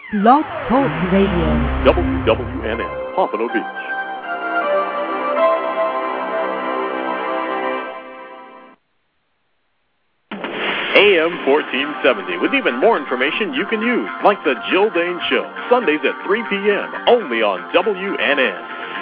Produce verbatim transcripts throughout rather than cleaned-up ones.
Blog Talk Radio. W W N N, Pompano Beach. A M fourteen seventy, with even more information you can use, like the Jill Dane Show, Sundays at three p.m., only on W N N.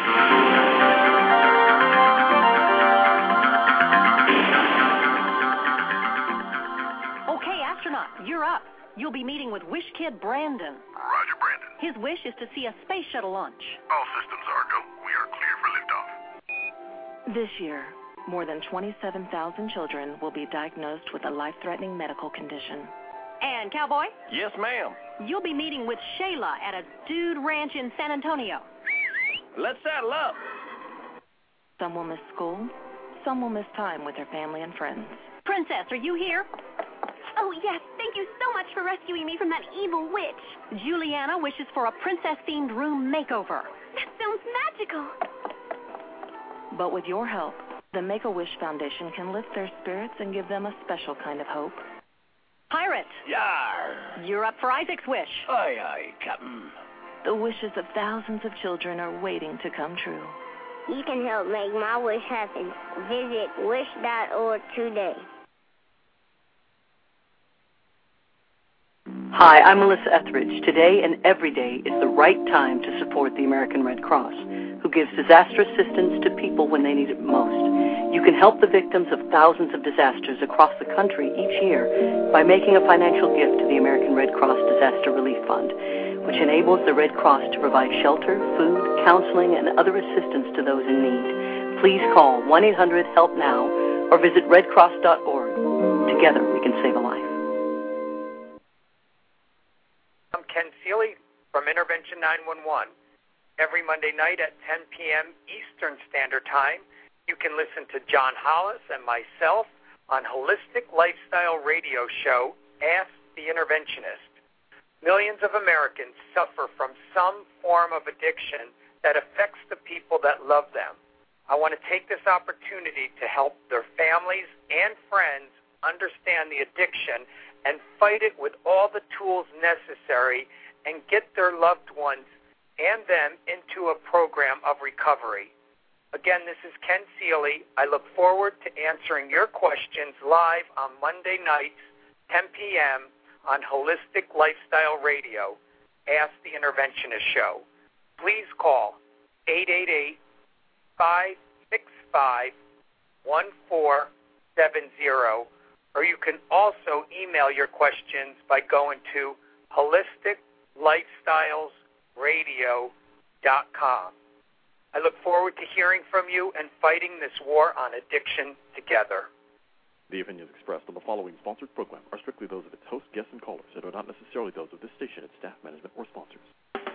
Okay, astronaut, you're up. You'll be meeting with Wish Kid Brandon. Roger, Brandon. His wish is to see a space shuttle launch. All systems are go. We are clear for liftoff. This year, more than twenty-seven thousand children will be diagnosed with a life-threatening medical condition. And, Cowboy? Yes, ma'am. You'll be meeting with Shayla at a dude ranch in San Antonio. Let's saddle up. Some will miss school. Some will miss time with their family and friends. Princess, are you here? Oh, yes. Thank you so much for rescuing me from that evil witch. Juliana wishes for a princess-themed room makeover. That sounds magical. But with your help, the Make-A-Wish Foundation can lift their spirits and give them a special kind of hope. Pirate. Yar. You're up for Isaac's wish. Aye, aye, Captain. The wishes of thousands of children are waiting to come true. You can help make my wish happen. Visit wish dot org today. Hi, I'm Melissa Etheridge. Today and every day is the right time to support the American Red Cross, who gives disaster assistance to people when they need it most. You can help the victims of thousands of disasters across the country each year by making a financial gift to the American Red Cross Disaster Relief Fund, which enables the Red Cross to provide shelter, food, counseling, and other assistance to those in need. Please call one eight hundred help now or visit red cross dot org. Together we can save a life. I'm Ken Seeley from Intervention nine one one. Every Monday night at ten p.m. Eastern Standard Time, you can listen to John Hollis and myself on Holistic Lifestyle Radio Show, Ask the Interventionist. Millions of Americans suffer from some form of addiction that affects the people that love them. I want to take this opportunity to help their families and friends understand the addiction and fight it with all the tools necessary and get their loved ones and them into a program of recovery. Again, this is Ken Seeley. I look forward to answering your questions live on Monday nights, ten p.m., on Holistic Lifestyle Radio, Ask the Interventionist Show. Please call eight eight eight, five six five, one four seven zero, or you can also email your questions by going to holistic lifestyles radio dot com. I look forward to hearing from you and fighting this war on addiction together. The opinions expressed on the following sponsored program are strictly those of its host, guests, and callers and are not necessarily those of this station, its staff, management, or sponsors.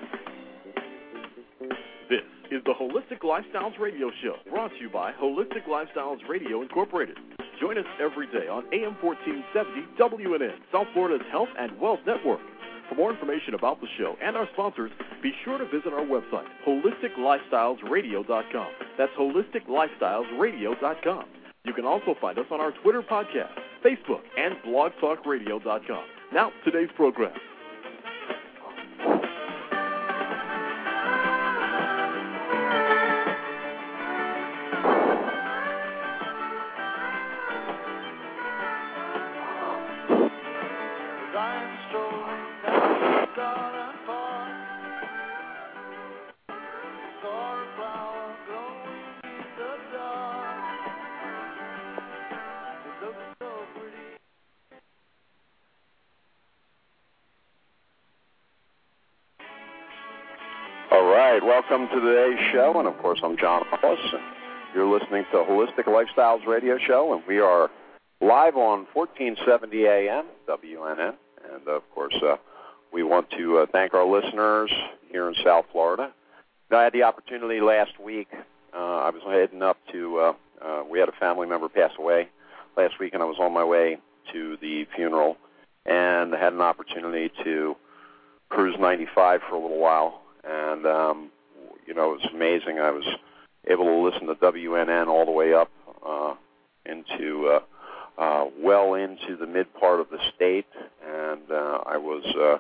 This is the Holistic Lifestyles Radio Show, brought to you by Holistic Lifestyles Radio Incorporated. Join us every day on A M fourteen seventy W N N, South Florida's Health and Wealth Network. For more information about the show and our sponsors, be sure to visit our website, holistic lifestyles radio dot com. That's holistic lifestyles radio dot com. You can also find us on our Twitter podcast, Facebook, and blog talk radio dot com. Now, today's program. Welcome to today's show, and of course, I'm John Hollis. You're listening to Holistic Lifestyles Radio Show, and we are live on fourteen seventy A M W N N. And of course, uh, we want to uh, thank our listeners here in South Florida. I had the opportunity last week. Uh, I was heading up to. Uh, uh, we had a family member pass away last week, and I was on my way to the funeral, and I had an opportunity to cruise ninety-five for a little while. And, um, you know, it was amazing. I was able to listen to W N N all the way up uh, into, uh, uh, well into the mid part of the state. And uh, I was uh,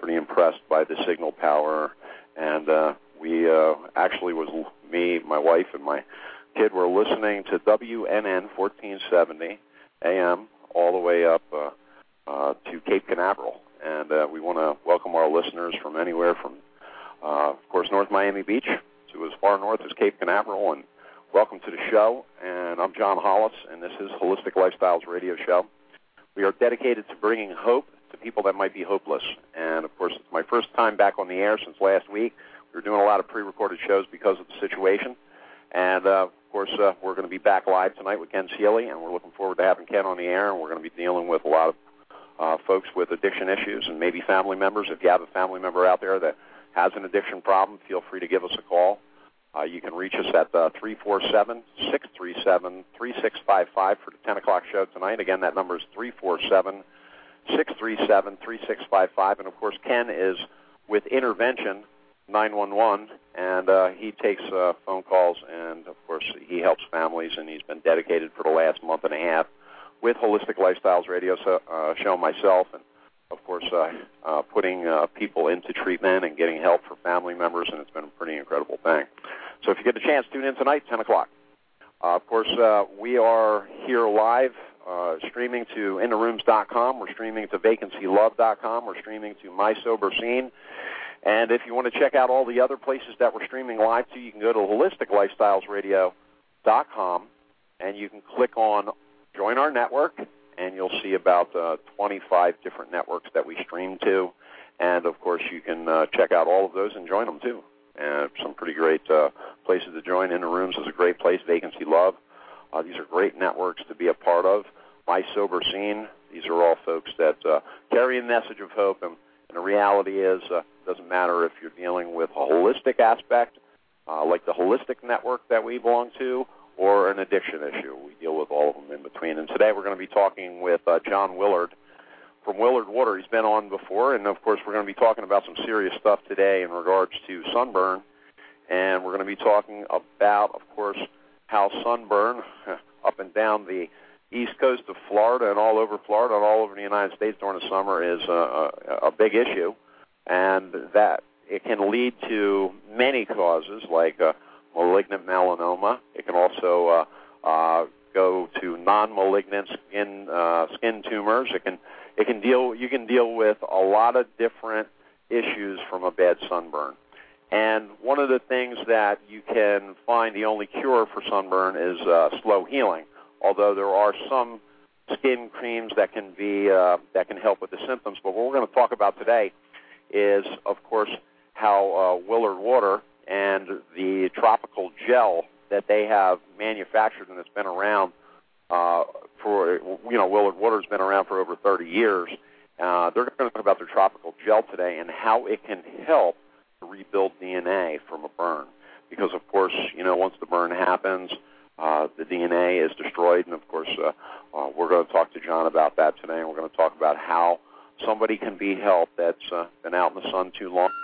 pretty impressed by the signal power. And uh, we uh, actually was me, my wife, and my kid were listening to W N N fourteen seventy A M all the way up uh, uh, to Cape Canaveral. And uh, we want to welcome our listeners from anywhere from, uh, of course, North Miami Beach to as far north as Cape Canaveral. And welcome to the show. And I'm John Hollis, and this is Holistic Lifestyles Radio Show. We are dedicated to bringing hope to people that might be hopeless. And, of course, it's my first time back on the air since last week. We were doing a lot of pre-recorded shows because of the situation. And, uh, of course, uh, we're going to be back live tonight with Ken Seeley, and we're looking forward to having Ken on the air. And we're going to be dealing with a lot of uh, folks with addiction issues and maybe family members. If you have a family member out there that has an addiction problem, feel free to give us a call. Uh, you can reach us at uh, three four seven, six three seven, three six five five for the ten o'clock show tonight. Again, that number is three four seven, six three seven, three six five five. And, of course, Ken is with Intervention nine one one, and uh, he takes uh, phone calls, and, of course, he helps families, and he's been dedicated for the last month and a half with Holistic Lifestyles Radio so, uh, Show myself, and, of course, uh, uh, putting uh, people into treatment and getting help for family members, and it's been a pretty incredible thing. So if you get a chance, tune in tonight, ten o'clock. Uh, of course, uh, we are here live, uh, streaming to in the rooms dot com. We're streaming to vacancy love dot com. We're streaming to My Sober Scene. And if you want to check out all the other places that we're streaming live to, you can go to holistic lifestyles radio dot com, and you can click on Join Our Network, and you'll see about uh, twenty-five different networks that we stream to. And, of course, you can uh, check out all of those and join them, too. And some pretty great uh, places to join. Inner Rooms is a great place. Vacancy Love. Uh, these are great networks to be a part of. My Sober Scene. These are all folks that uh, carry a message of hope. And, and the reality is it uh, doesn't matter if you're dealing with a holistic aspect, uh, like the Holistic Network that we belong to, or an addiction issue. We deal with all of them in between. And today we're going to be talking with uh, John Willard from Willard Water. He's been on before, and, of course, we're going to be talking about some serious stuff today in regards to sunburn, and we're going to be talking about, of course, how sunburn up and down the east coast of Florida and all over Florida and all over the United States during the summer is a, a, a big issue, and that it can lead to many causes like uh, malignant melanoma. It can also uh, uh, go to non-malignant skin uh, skin tumors. It can It can deal. You can deal with a lot of different issues from a bad sunburn. And one of the things that you can find the only cure for sunburn is uh, slow healing. Although there are some skin creams that can be uh, that can help with the symptoms. But what we're going to talk about today is, of course, how uh, Willard Water and the tropical gel that they have manufactured and it's been around. Uh, for, you know, Willard Water's been around for over thirty years. Uh, they're going to talk about their tropical gel today and how it can help to rebuild D N A from a burn. Because, of course, you know, once the burn happens, uh, the D N A is destroyed. And, of course, uh, uh, we're going to talk to John about that today. And we're going to talk about how somebody can be helped that's uh, been out in the sun too long.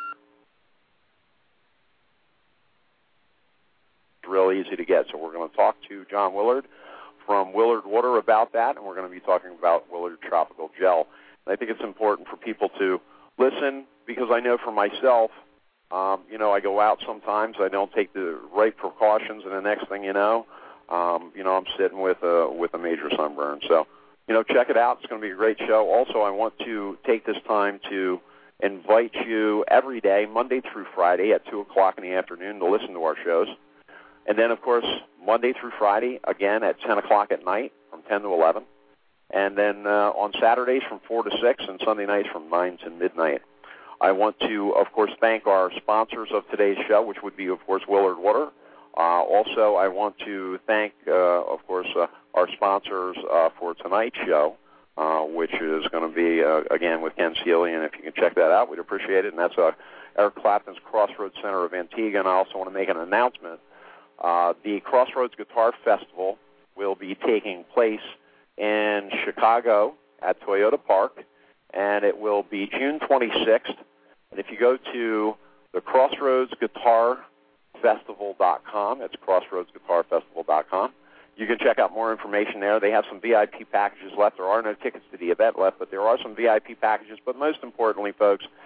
It's real easy to get. So we're going to talk to John Willard from Willard Water about that, and we're going to be talking about Willard Tropical Gel. And I think it's important for people to listen because I know for myself, um, you know, I go out sometimes, I don't take the right precautions, and the next thing you know, um, you know, I'm sitting with a, with a major sunburn. So, you know, check it out. It's going to be a great show. Also, I want to take this time to invite you every day, Monday through Friday at two o'clock in the afternoon to listen to our shows. And then, of course, Monday through Friday, again, at ten o'clock at night from ten to eleven. And then uh, on Saturdays from four to six and Sunday nights from nine to midnight. I want to, of course, thank our sponsors of today's show, which would be, of course, Willard Water. Uh, also, I want to thank, uh, of course, uh, our sponsors uh, for tonight's show, uh, which is going to be, uh, again, with Ken Seeley. And if you can check that out, we'd appreciate it. And that's uh, Eric Clapton's Crossroads Center of Antigua. And I also want to make an announcement. Uh, the Crossroads Guitar Festival will be taking place in Chicago at Toyota Park, and it will be June twenty-sixth. And if you go to the crossroads guitar festival dot com, it's crossroads guitar festival dot com, you can check out more information there. They have some V I P packages left. There are no tickets to the event left, but there are some V I P packages. But most importantly, folks,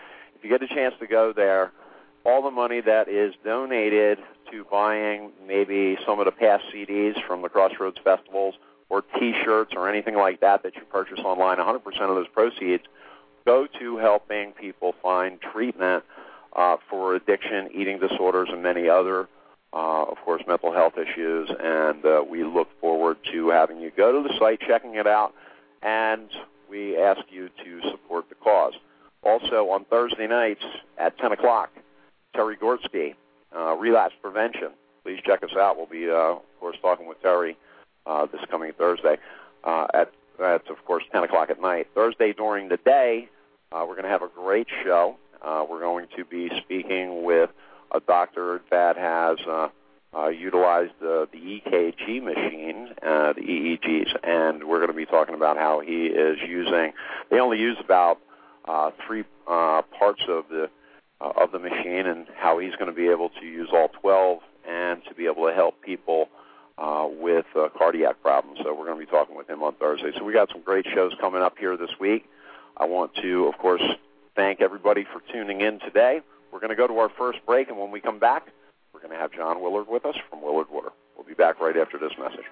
you get a chance to go there, all the money that is donated to buying maybe some of the past C Ds from the Crossroads festivals or T-shirts or anything like that that you purchase online, one hundred percent of those proceeds go to helping people find treatment uh, for addiction, eating disorders, and many other, uh, of course, mental health issues. And uh, we look forward to having you go to the site, checking it out, and we ask you to support the cause. Also, on Thursday nights at ten o'clock, Terry Gorski, uh, Relapse Prevention. Please check us out. We'll be, uh, of course, talking with Terry uh, this coming Thursday uh, at, at, of course, ten o'clock at night. Thursday during the day, uh, we're going to have a great show. Uh, we're going to be speaking with a doctor that has uh, uh, utilized uh, the E K G machine, uh, the E E Gs, and we're going to be talking about how he is using, they only use about uh, three uh, parts of the Uh, of the machine, and how he's going to be able to use all twelve and to be able to help people uh, with uh, cardiac problems. So we're going to be talking with him on Thursday. So we got some great shows coming up here this week. I want to, of course, thank everybody for tuning in today. We're going to go to our first break, and when we come back, we're going to have John Willard with us from Willard Water. We'll be back right after this message.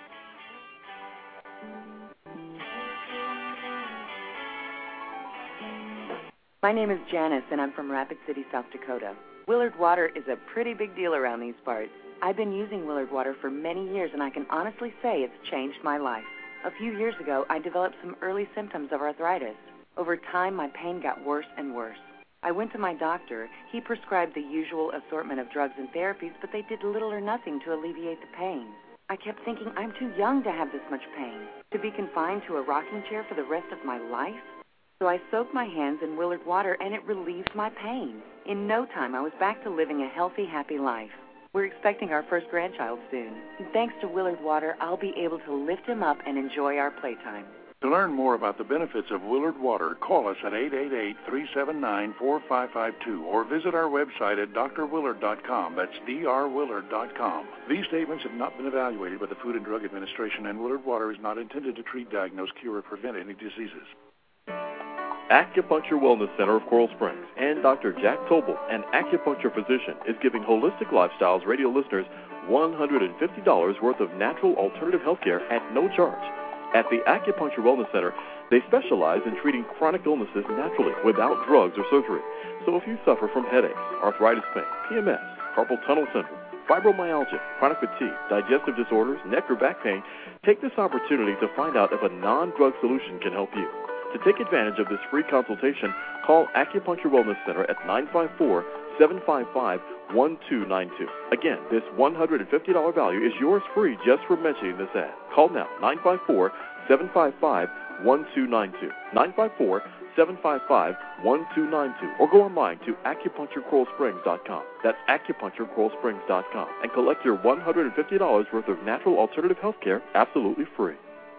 My name is Janice, and I'm from Rapid City, South Dakota. Willard Water is a pretty big deal around these parts. I've been using Willard Water for many years, and I can honestly say it's changed my life. A few years ago, I developed some early symptoms of arthritis. Over time, my pain got worse and worse. I went to my doctor. He prescribed the usual assortment of drugs and therapies, but they did little or nothing to alleviate the pain. I kept thinking, I'm too young to have this much pain, to be confined to a rocking chair for the rest of my life. So I soaked my hands in Willard Water, and it relieved my pain. In no time, I was back to living a healthy, happy life. We're expecting our first grandchild soon. And thanks to Willard Water, I'll be able to lift him up and enjoy our playtime. To learn more about the benefits of Willard Water, call us at eight eight eight, three seven nine, four five five two or visit our website at d r willard dot com. That's d r willard dot com. These statements have not been evaluated by the Food and Drug Administration, and Willard Water is not intended to treat, diagnose, cure, or prevent any diseases. Acupuncture Wellness Center of Coral Springs and Doctor Jack Tobel, an acupuncture physician, is giving Holistic Lifestyles radio listeners one hundred fifty dollars worth of natural alternative health care at no charge. At the Acupuncture Wellness Center, they specialize in treating chronic illnesses naturally without drugs or surgery. So if you suffer from headaches, arthritis pain, P M S, carpal tunnel syndrome, fibromyalgia, chronic fatigue, digestive disorders, neck or back pain, take this opportunity to find out if a non-drug solution can help you. To take advantage of this free consultation, call Acupuncture Wellness Center at nine five four, seven five five, one two nine two. Again, this one hundred fifty dollars value is yours free just for mentioning this ad. Call now, nine five four, seven five five, one two nine two, nine five four, seven five five, one two nine two, or go online to acupuncture coral springs dot com. That's acupuncture coral springs dot com, and collect your one hundred fifty dollars worth of natural alternative health care absolutely free.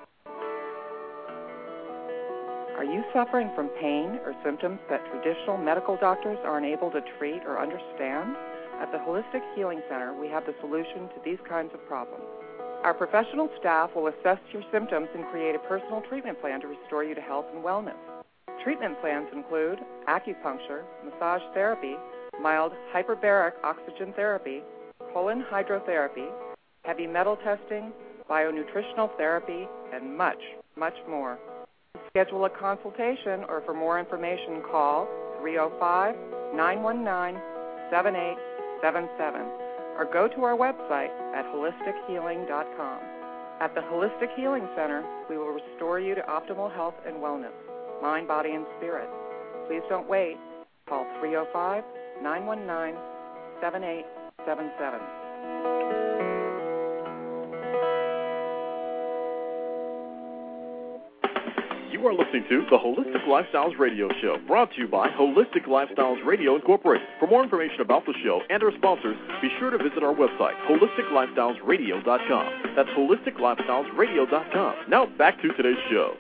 Are you suffering from pain or symptoms that traditional medical doctors are unable to treat or understand? At the Holistic Healing Center, we have the solution to these kinds of problems. Our professional staff will assess your symptoms and create a personal treatment plan to restore you to health and wellness. Treatment plans include acupuncture, massage therapy, mild hyperbaric oxygen therapy, colon hydrotherapy, heavy metal testing, bionutritional therapy, and much, much more. Schedule a consultation, or for more information, call three oh five, nine one nine, seven eight seven seven or go to our website at holistic healing dot com. At the Holistic Healing Center, we will restore you to optimal health and wellness, mind, body, and spirit. Please don't wait. Call three oh five, nine one nine, seven eight seven seven. You are listening to the Holistic Lifestyles Radio Show, brought to you by Holistic Lifestyles Radio Incorporated. For more information about the show and our sponsors, be sure to visit our website, holistic lifestyles radio dot com. That's holistic lifestyles radio dot com. Now back to today's show.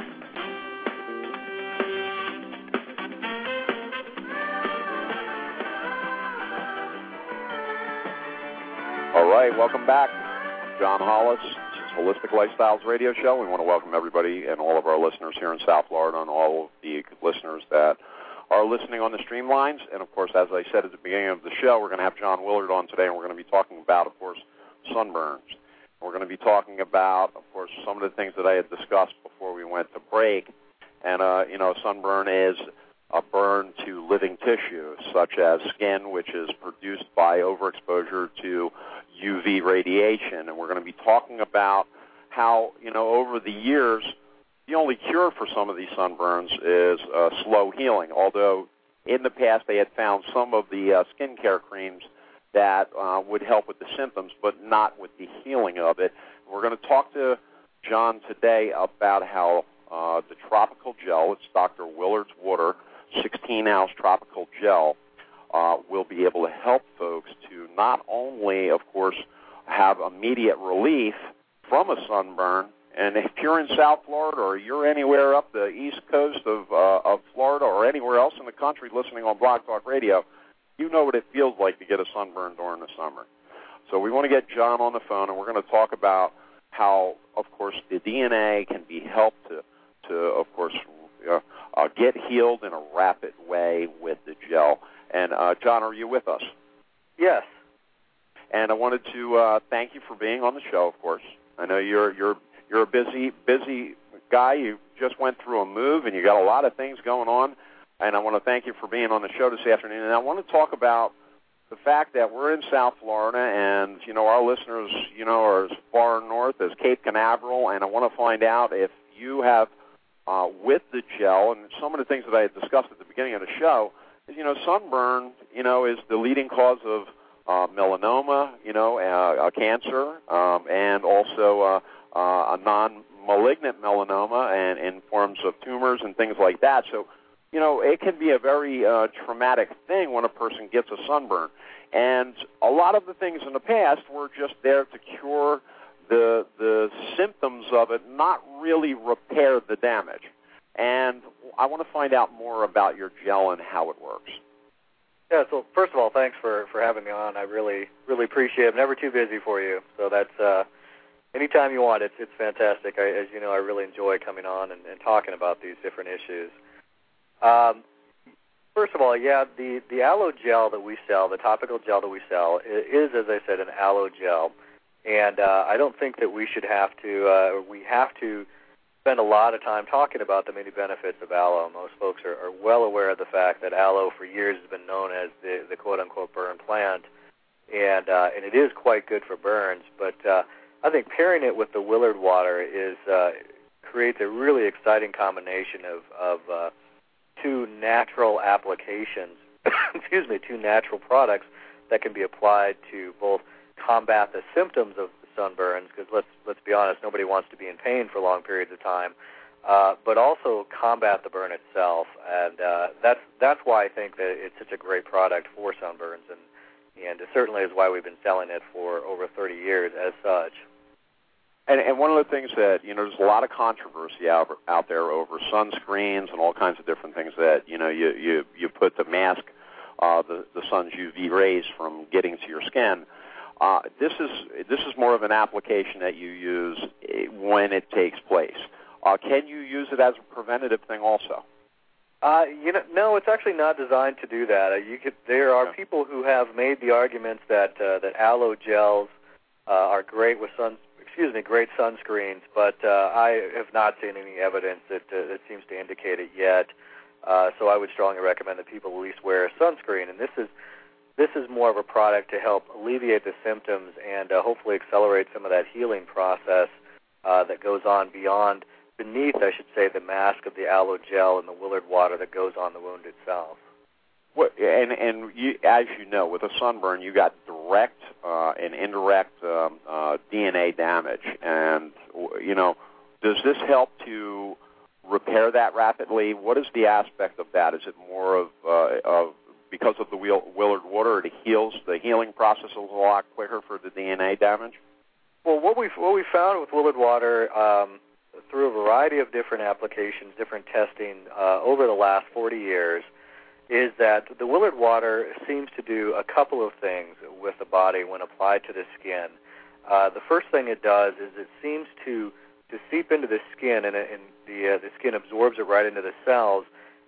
All right, welcome back. John Hollis. Holistic Lifestyles Radio Show. We want to welcome everybody and all of our listeners here in South Florida and all of the listeners that are listening on the streamlines. And, of course, as I said at the beginning of the show, we're going to have John Willard on today, and we're going to be talking about, of course, sunburns. We're going to be talking about, of course, some of the things that I had discussed before we went to break. And, uh, you know, sunburn is a burn to living tissue, such as skin, which is produced by overexposure to U V radiation. And we're going to be talking about how, you know, over the years, the only cure for some of these sunburns is uh, slow healing, although in the past they had found some of the uh, skincare creams that uh, would help with the symptoms, but not with the healing of it. We're going to talk to John today about how uh, the tropical gel, it's Doctor Willard's Water, sixteen ounce tropical gel, uh, will be able to help folks to not only, of course, have immediate relief from a sunburn. And if you're in South Florida or you're anywhere up the east coast of uh, of Florida or anywhere else in the country listening on Blog Talk Radio, you know what it feels like to get a sunburn during the summer. So we want to get John on the phone, and we're going to talk about how, of course, the D N A can be helped to, to of course, uh, uh, get healed in a rapid way with the gel. And, uh, John, are you with us? Yes. And I wanted to uh, thank you for being on the show, of course. I know you're you're you're a busy, busy guy. You just went through a move, and you got a lot of things going on. And I want to thank you for being on the show this afternoon. And I want to talk about the fact that we're in South Florida, and, you know, our listeners, you know, are as far north as Cape Canaveral. And I want to find out if you have, uh, with the gel, and some of the things that I had discussed at the beginning of the show, is, you know, sunburn, you know, is the leading cause of uh, melanoma, you know, uh, uh, cancer, um, and also uh, uh, a non-malignant melanoma and in forms of tumors and things like that. So, you know, it can be a very uh, traumatic thing when a person gets a sunburn. And a lot of the things in the past were just there to cure the the symptoms of it, not really repair the damage. And I want to find out more about your gel and how it works. Yeah, so first of all, thanks for, for having me on. I really, really appreciate it. I'm never too busy for you. So that's uh, anytime you want, it's, it's fantastic. I, as you know, I really enjoy coming on and, and talking about these different issues. Um, first of all, yeah, the, the aloe gel that we sell, the topical gel that we sell, is, as I said, an aloe gel. And uh, I don't think that we should have to, uh, we have to spend a lot of time talking about the many benefits of aloe. Most folks are, are well aware of the fact that aloe for years has been known as the, the quote-unquote burn plant, and uh, and it is quite good for burns. But uh, I think pairing it with the Willard water is uh, creates a really exciting combination of, of uh, two natural applications, excuse me, two natural products that can be applied to both combat the symptoms of sunburns, because let's let's be honest, nobody wants to be in pain for long periods of time, uh, but also combat the burn itself, and uh, that's that's why I think that it's such a great product for sunburns, and and it certainly is why we've been selling it for over thirty years as such. And, and one of the things that, you know, there's a lot of controversy out, out there over sunscreens and all kinds of different things that, you know, you you, you put to mask uh, the the sun's U V rays from getting to your skin. Uh, this is this is more of an application that you use when it takes place. Uh, can you use it as a preventative thing also? Uh, you know, no, it's actually not designed to do that. Uh, you could, there are okay. people who have made the arguments that uh, that aloe gels uh, are great with sun, excuse me, great sunscreens, but uh, I have not seen any evidence that uh, that seems to indicate it yet. Uh, so I would strongly recommend that people at least wear sunscreen, and this is. This is more of a product to help alleviate the symptoms and uh, hopefully accelerate some of that healing process uh, that goes on beyond, beneath, I should say, the mask of the aloe gel and the Willard water that goes on the wound itself. What, and and you, as you know, with a sunburn, you got direct uh, and indirect um, uh, D N A damage. And, you know, does this help to repair that rapidly? What is the aspect of that? Is it more of, uh, of because of the Willard water, it heals, the healing process is a lot quicker for the D N A damage? Well, what we've, what we've found with Willard water um, through a variety of different applications, different testing uh, over the last forty years, is that the Willard water seems to do a couple of things with the body when applied to the skin. Uh, the first thing it does is it seems to, to seep into the skin, and, and the, uh, the skin absorbs it right into the cells,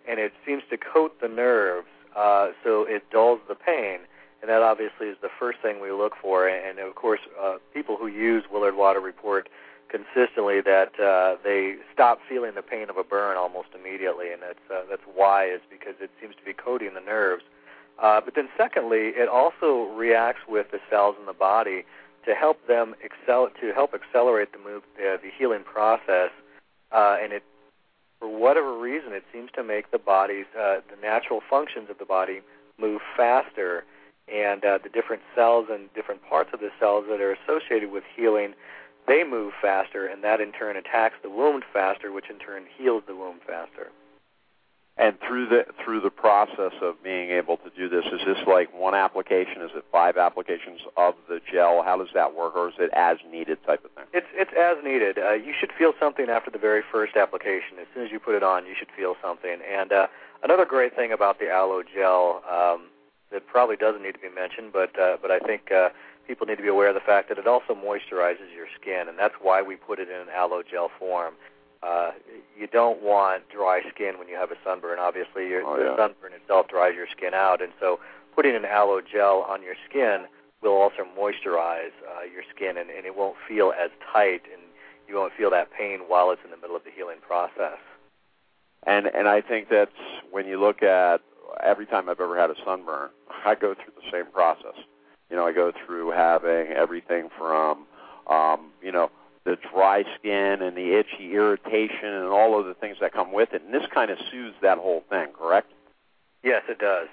and it seems to coat the nerves, uh, so it dulls the pain. And that obviously is the first thing we look for. And, of course, uh, people who use Willard Water report consistently that uh, they stop feeling the pain of a burn almost immediately, and that's uh, that's why, is because it seems to be coating the nerves. Uh, but then secondly, it also reacts with the cells in the body to help them excel, to help accelerate the move, uh, the healing process, uh, and it, for whatever reason, it seems to make the body's, uh, the natural functions of the body move faster, and uh, the different cells and different parts of the cells that are associated with healing, they move faster, and that in turn attacks the wound faster, which in turn heals the wound faster. And through the through the process of being able to do this, is this like one application? Is it five applications of the gel? How does that work, or is it as needed type of thing? It's it's as needed. Uh, you should feel something after the very first application. As soon as you put it on, you should feel something. And uh, another great thing about the aloe gel um, that probably doesn't need to be mentioned, but uh, but I think uh, people need to be aware of the fact that it also moisturizes your skin, and that's why we put it in an aloe gel form. Uh, you don't want dry skin when you have a sunburn. Obviously, your, oh, yeah. the sunburn itself dries your skin out, and so putting an aloe gel on your skin will also moisturize uh, your skin, and, and it won't feel as tight, and you won't feel that pain while it's in the middle of the healing process. And and I think that's when you look at every time I've ever had a sunburn, I go through the same process. You know, I go through having everything from, um, you know, the dry skin and the itchy irritation and all of the things that come with it. And this kind of soothes that whole thing, correct? Yes, it does.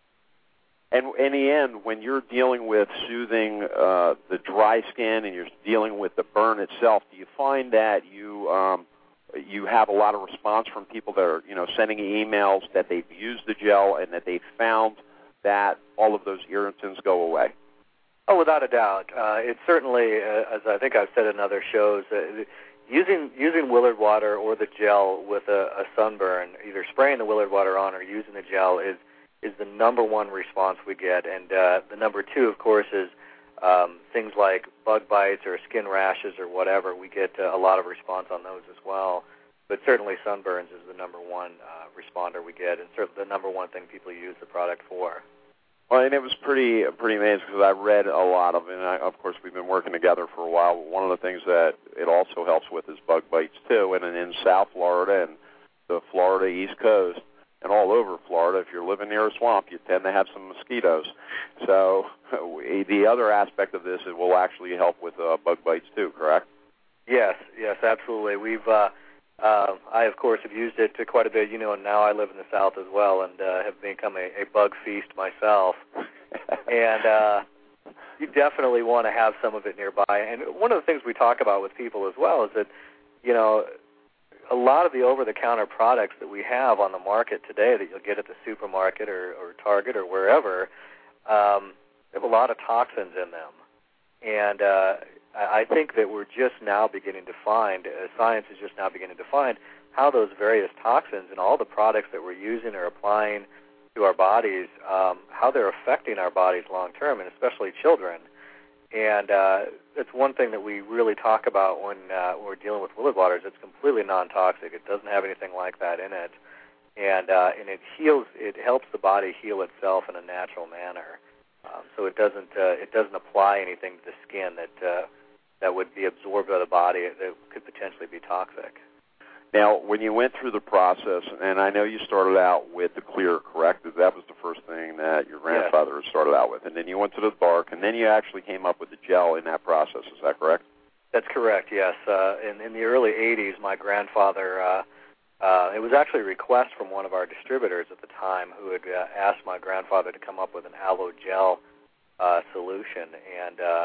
And in the end, when you're dealing with soothing uh, the dry skin and you're dealing with the burn itself, do you find that you um, you have a lot of response from people that are, you know, sending emails that they've used the gel and that they've found that all of those irritants go away? Oh, without a doubt. Uh, it's certainly, uh, as I think I've said in other shows, uh, using using Willard water or the gel with a, a sunburn, either spraying the Willard water on or using the gel is is the number one response we get. And uh, the number two, of course, is um, things like bug bites or skin rashes or whatever. We get uh, a lot of response on those as well. But certainly sunburns is the number one uh, responder we get, and certainly the number one thing people use the product for. Well, and it was pretty pretty amazing because I read a lot of it, and I, of course we've been working together for a while. But one of the things that it also helps with is bug bites too, and in South Florida and the Florida East Coast and all over Florida, if you're living near a swamp, you tend to have some mosquitoes. So the other aspect of this is will actually help with uh, bug bites too, correct? Yes, yes, absolutely. We've uh, Uh, I, of course, have used it quite a bit, you know, and now I live in the South as well and uh, have become a, a bug feast myself. and uh, you definitely want to have some of it nearby. And one of the things we talk about with people as well is that, you know, a lot of the over-the-counter products that we have on the market today that you'll get at the supermarket or, or Target or wherever, um, they have a lot of toxins in them. And uh I think that we're just now beginning to find, uh, science is just now beginning to find how those various toxins and all the products that we're using or applying to our bodies, um, how they're affecting our bodies long term, and especially children. And uh, it's one thing that we really talk about when, uh, when we're dealing with Willard water is it's completely non-toxic. It doesn't have anything like that in it. And, uh, and it heals, it helps the body heal itself in a natural manner. Um, so it doesn't, uh, it doesn't apply anything to the skin that, uh, that would be absorbed by the body that could potentially be toxic. Now, when you went through the process, and I know you started out with the clear, correct? That was the first thing that your grandfather yes. started out with. And then you went to the bark, and then you actually came up with the gel in that process. Is that correct? That's correct, yes. Uh, in, in the early eighties, my grandfather, uh, uh, it was actually a request from one of our distributors at the time who had uh, asked my grandfather to come up with an aloe gel uh, solution. And uh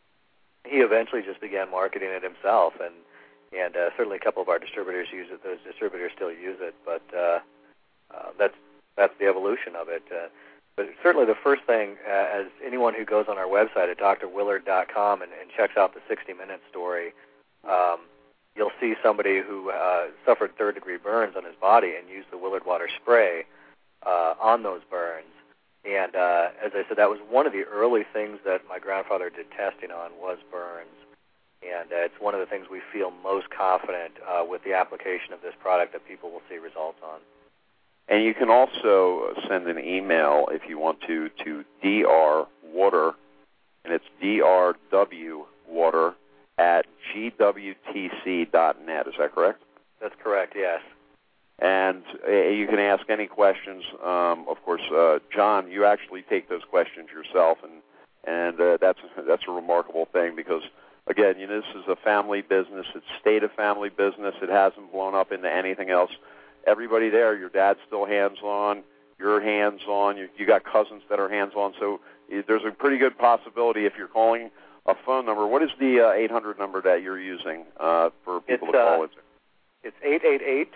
he eventually just began marketing it himself, and and uh, certainly a couple of our distributors use it. Those distributors still use it, but uh, uh, that's that's the evolution of it. Uh, but certainly the first thing, uh, as anyone who goes on our website at D R willard dot com and, and checks out the sixty minute story, um, you'll see somebody who uh, suffered third-degree burns on his body and used the Willard water spray uh, on those burns. And uh, as I said, that was one of the early things that my grandfather did testing on was burns. And uh, it's one of the things we feel most confident uh, with the application of this product that people will see results on. And you can also send an email if you want to to drwater, and it's D R W water at G W T C dot net. Is that correct? That's correct, yes. And uh, you can ask any questions. Um, of course, uh, John, you actually take those questions yourself, and and uh, that's that's a remarkable thing because, again, you know, this is a family business. It's stayed a family business. It hasn't blown up into anything else. Everybody there, your dad's still hands-on, you're hands-on, you, you got cousins that are hands-on, so there's a pretty good possibility if you're calling a phone number. What is the uh, eight hundred number that you're using uh, for people it's, to call uh, it? It's eight eight eight,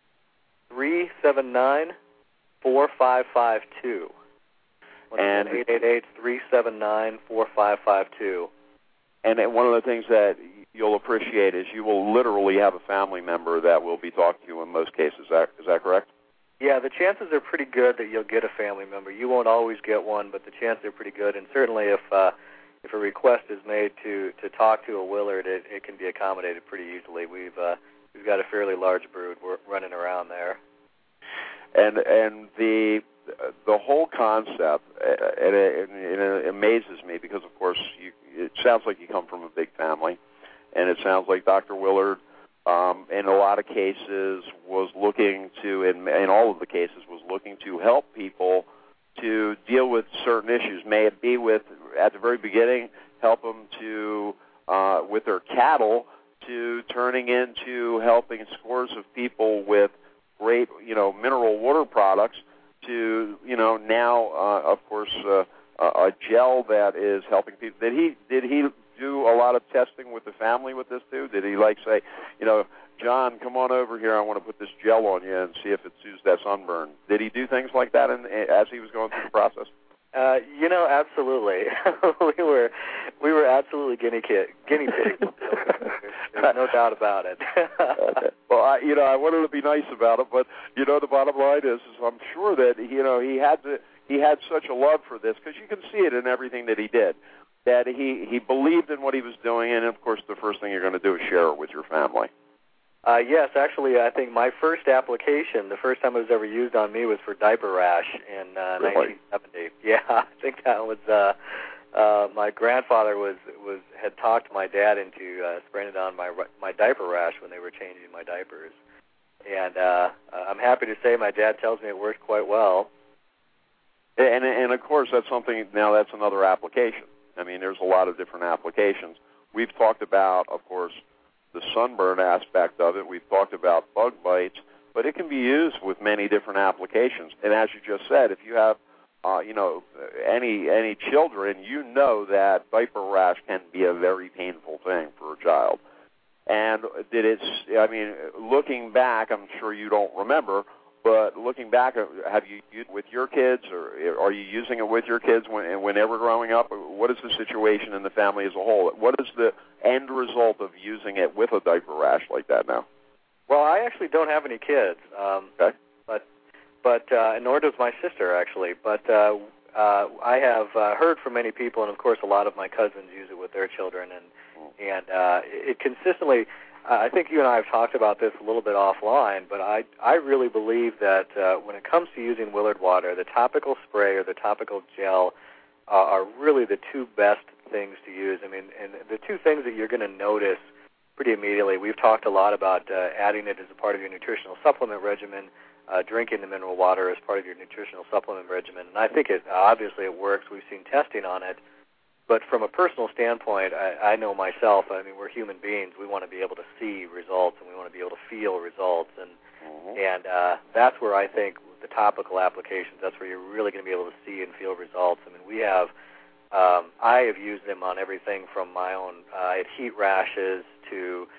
three seven nine, four five five two. And eight eight eight, three seven nine, four five five two. And one of the things that you'll appreciate is you will literally have a family member that will be talking to you in most cases. Is that, is that correct? Yeah, the chances are pretty good that you'll get a family member. You won't always get one, but the chances are pretty good. And certainly if uh, if a request is made to, to talk to a Willard, it, it can be accommodated pretty easily. We've uh, we've got a fairly large brood we're running around there. And and the the whole concept, and it, it amazes me because, of course, you, it sounds like you come from a big family, and it sounds like Doctor Willard, um, in a lot of cases, was looking to, in, in all of the cases, was looking to help people to deal with certain issues. May it be with, at the very beginning, help them to, uh, with their cattle, to turning into helping scores of people with great, you know, mineral water products, to, you know, now, uh, of course, uh, a gel that is helping people. Did he did he do a lot of testing with the family with this too? Did he, like, say, you know, John, come on over here, I want to put this gel on you and see if it soothes that sunburn? Did he do things like that in, as he was going through the process? Uh, you know, absolutely. we were we were absolutely guinea kid, guinea pigs. There's no doubt about it. Okay. Well, I, you know, I wanted to be nice about it, but you know, the bottom line is, is I'm sure that you know he had to he had such a love for this because you can see it in everything that he did. That he he believed in what he was doing, and of course, the first thing you're going to do is share it with your family. Uh, yes, actually, I think my first application, the first time it was ever used on me, was for diaper rash in uh, really? nineteen seventy. Yeah, I think that was uh, uh, my grandfather was was had talked my dad into uh, spraying it on my my diaper rash when they were changing my diapers, and uh, I'm happy to say my dad tells me it worked quite well. And and of course, that's something. Now that's another application. I mean, there's a lot of different applications. We've talked about, of course, the sunburn aspect of it. We've talked about bug bites, but it can be used with many different applications. And as you just said, if you have, uh, you know, any any children, you know that diaper rash can be a very painful thing for a child. And did it? I mean, looking back, I'm sure you don't remember, but looking back, have you used it with your kids, or are you using it with your kids when, whenever growing up? What is the situation in the family as a whole? What is the end result of using it with a diaper rash like that now? Well, I actually don't have any kids, um, okay. but but uh, nor does my sister actually. But uh, uh, I have uh, heard from many people, and of course, a lot of my cousins use it with their children, and and uh, it consistently. Uh, I think you and I have talked about this a little bit offline, but I I really believe that uh, when it comes to using Willard water, the topical spray or the topical gel uh, are really the two best things to use. I mean, and the two things that you're going to notice pretty immediately. We've talked a lot about uh, adding it as a part of your nutritional supplement regimen, uh, drinking the mineral water as part of your nutritional supplement regimen, and I think it obviously it works. We've seen testing on it. But from a personal standpoint, I, I know myself, I mean, we're human beings. We want to be able to see results, and we want to be able to feel results. And mm-hmm. and uh, that's where I think the topical applications, that's where you're really going to be able to see and feel results. I mean, we have, um, I have used them on everything from my own uh, I had heat rashes to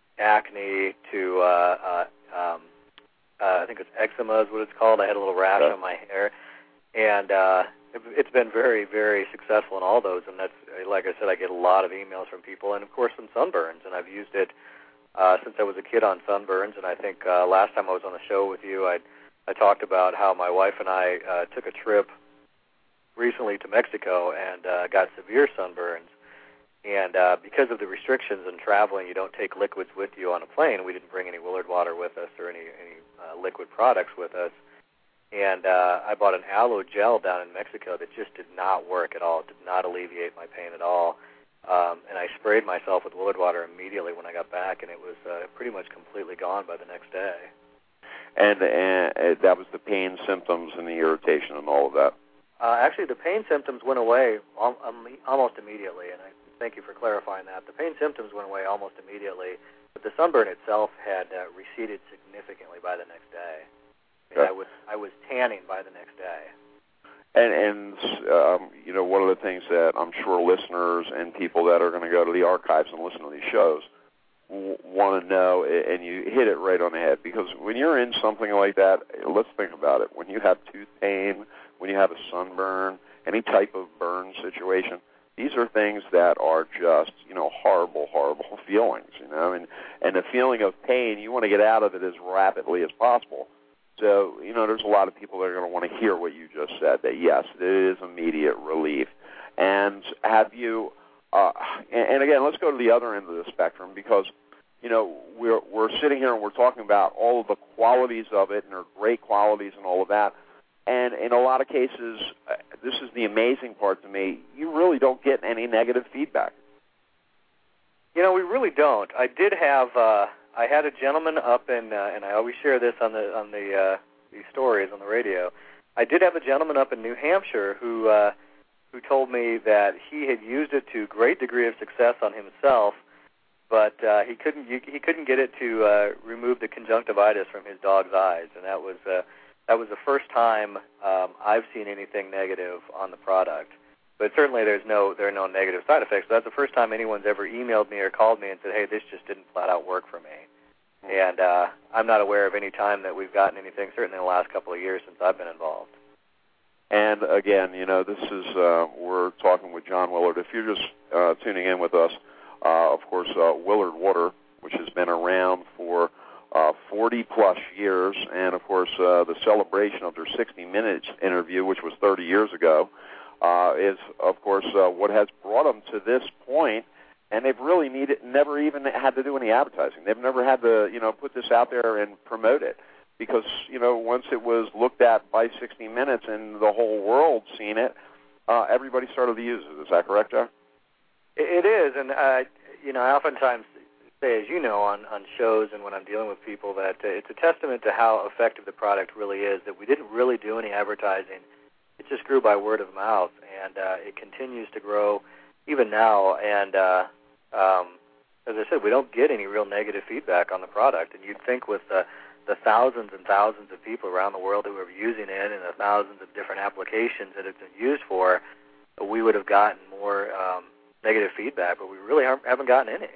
acne to, uh, uh, um, uh, I think it's eczema is what it's called. I had a little rash okay. on my hair. And uh, it's been very, very successful in all those, and that's, like I said, I get a lot of emails from people, and of course some sunburns, and I've used it uh, since I was a kid on sunburns, and I think uh, last time I was on the show with you, I I talked about how my wife and I uh, took a trip recently to Mexico and uh, got severe sunburns, and uh, because of the restrictions in traveling, you don't take liquids with you on a plane. We didn't bring any Willard water with us or any, any uh, liquid products with us. And uh, I bought an aloe gel down in Mexico that just did not work at all. It did not alleviate my pain at all. Um, and I sprayed myself with Willard water immediately when I got back, and it was uh, pretty much completely gone by the next day. And, and that was the pain symptoms and the irritation and all of that? Uh, actually, the pain symptoms went away al- um, almost immediately, and I thank you for clarifying that. The pain symptoms went away almost immediately, but the sunburn itself had uh, receded significantly by the next day. I, mean, I was I was tanning by the next day. And, and um, you know, one of the things that I'm sure listeners and people that are going to go to the archives and listen to these shows w- want to know, and you hit it right on the head, because when you're in something like that, let's think about it. When you have tooth pain, when you have a sunburn, any type of burn situation, these are things that are just, you know, horrible, horrible feelings, you know, and, and the feeling of pain, you want to get out of it as rapidly as possible. So, you know, there's a lot of people that are going to want to hear what you just said, that, yes, it is immediate relief. And have you, uh, and, and again, let's go to the other end of the spectrum, because, you know, we're, we're sitting here and we're talking about all of the qualities of it and their great qualities and all of that. And in a lot of cases, uh, this is the amazing part to me, you really don't get any negative feedback. You know, we really don't. I did have... Uh I had a gentleman up in, uh, and I always share this on the on the uh, these stories on the radio. I did have a gentleman up in New Hampshire who uh, who told me that he had used it to great degree of success on himself, but uh, he couldn't he couldn't get it to uh, remove the conjunctivitis from his dog's eyes, and that was uh, that was the first time um, I've seen anything negative on the product. But certainly there's no there are no negative side effects. But that's the first time anyone's ever emailed me or called me and said, hey, this just didn't flat out work for me. And uh, I'm not aware of any time that we've gotten anything, certainly in the last couple of years since I've been involved. And again, you know, this is, uh, we're talking with John Willard. If you're just uh, tuning in with us, uh, of course, uh, Willard Water, which has been around for uh, forty plus years, and of course, uh, the celebration of their sixty minutes interview, which was thirty years ago, Uh, is, of course, uh, what has brought them to this point, and they've really needed, never even had to do any advertising. They've never had to, you know, put this out there and promote it, because, you know, once it was looked at by sixty minutes and the whole world seen it, uh, everybody started to use it. Is that correct, Joe? It is, and, uh, you know, I oftentimes say, as you know, on, on shows and when I'm dealing with people, that uh, it's a testament to how effective the product really is, that we didn't really do any advertising. It just grew by word of mouth, and uh, it continues to grow even now. And uh, um, as I said, we don't get any real negative feedback on the product. And you'd think with the, the thousands and thousands of people around the world who are using it and the thousands of different applications that it's been used for, we would have gotten more um, negative feedback, but we really haven't gotten any.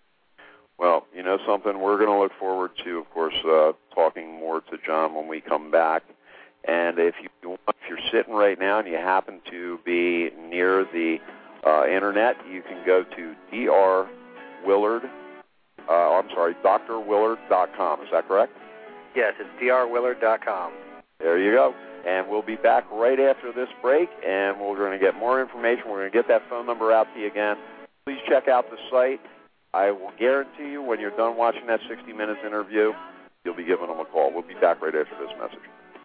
Well, you know something, we're going to look forward to, of course, uh, talking more to John when we come back. And if you if you're sitting right now and you happen to be near the uh, internet, you can go to Dr. Willard. Uh, I'm sorry, D R Willard dot com. Is that correct? Yes, it's D R Willard dot com. There you go. And we'll be back right after this break, and we're going to get more information. We're going to get that phone number out to you again. Please check out the site. I will guarantee you, when you're done watching that sixty minutes interview, you'll be giving them a call. We'll be back right after this message.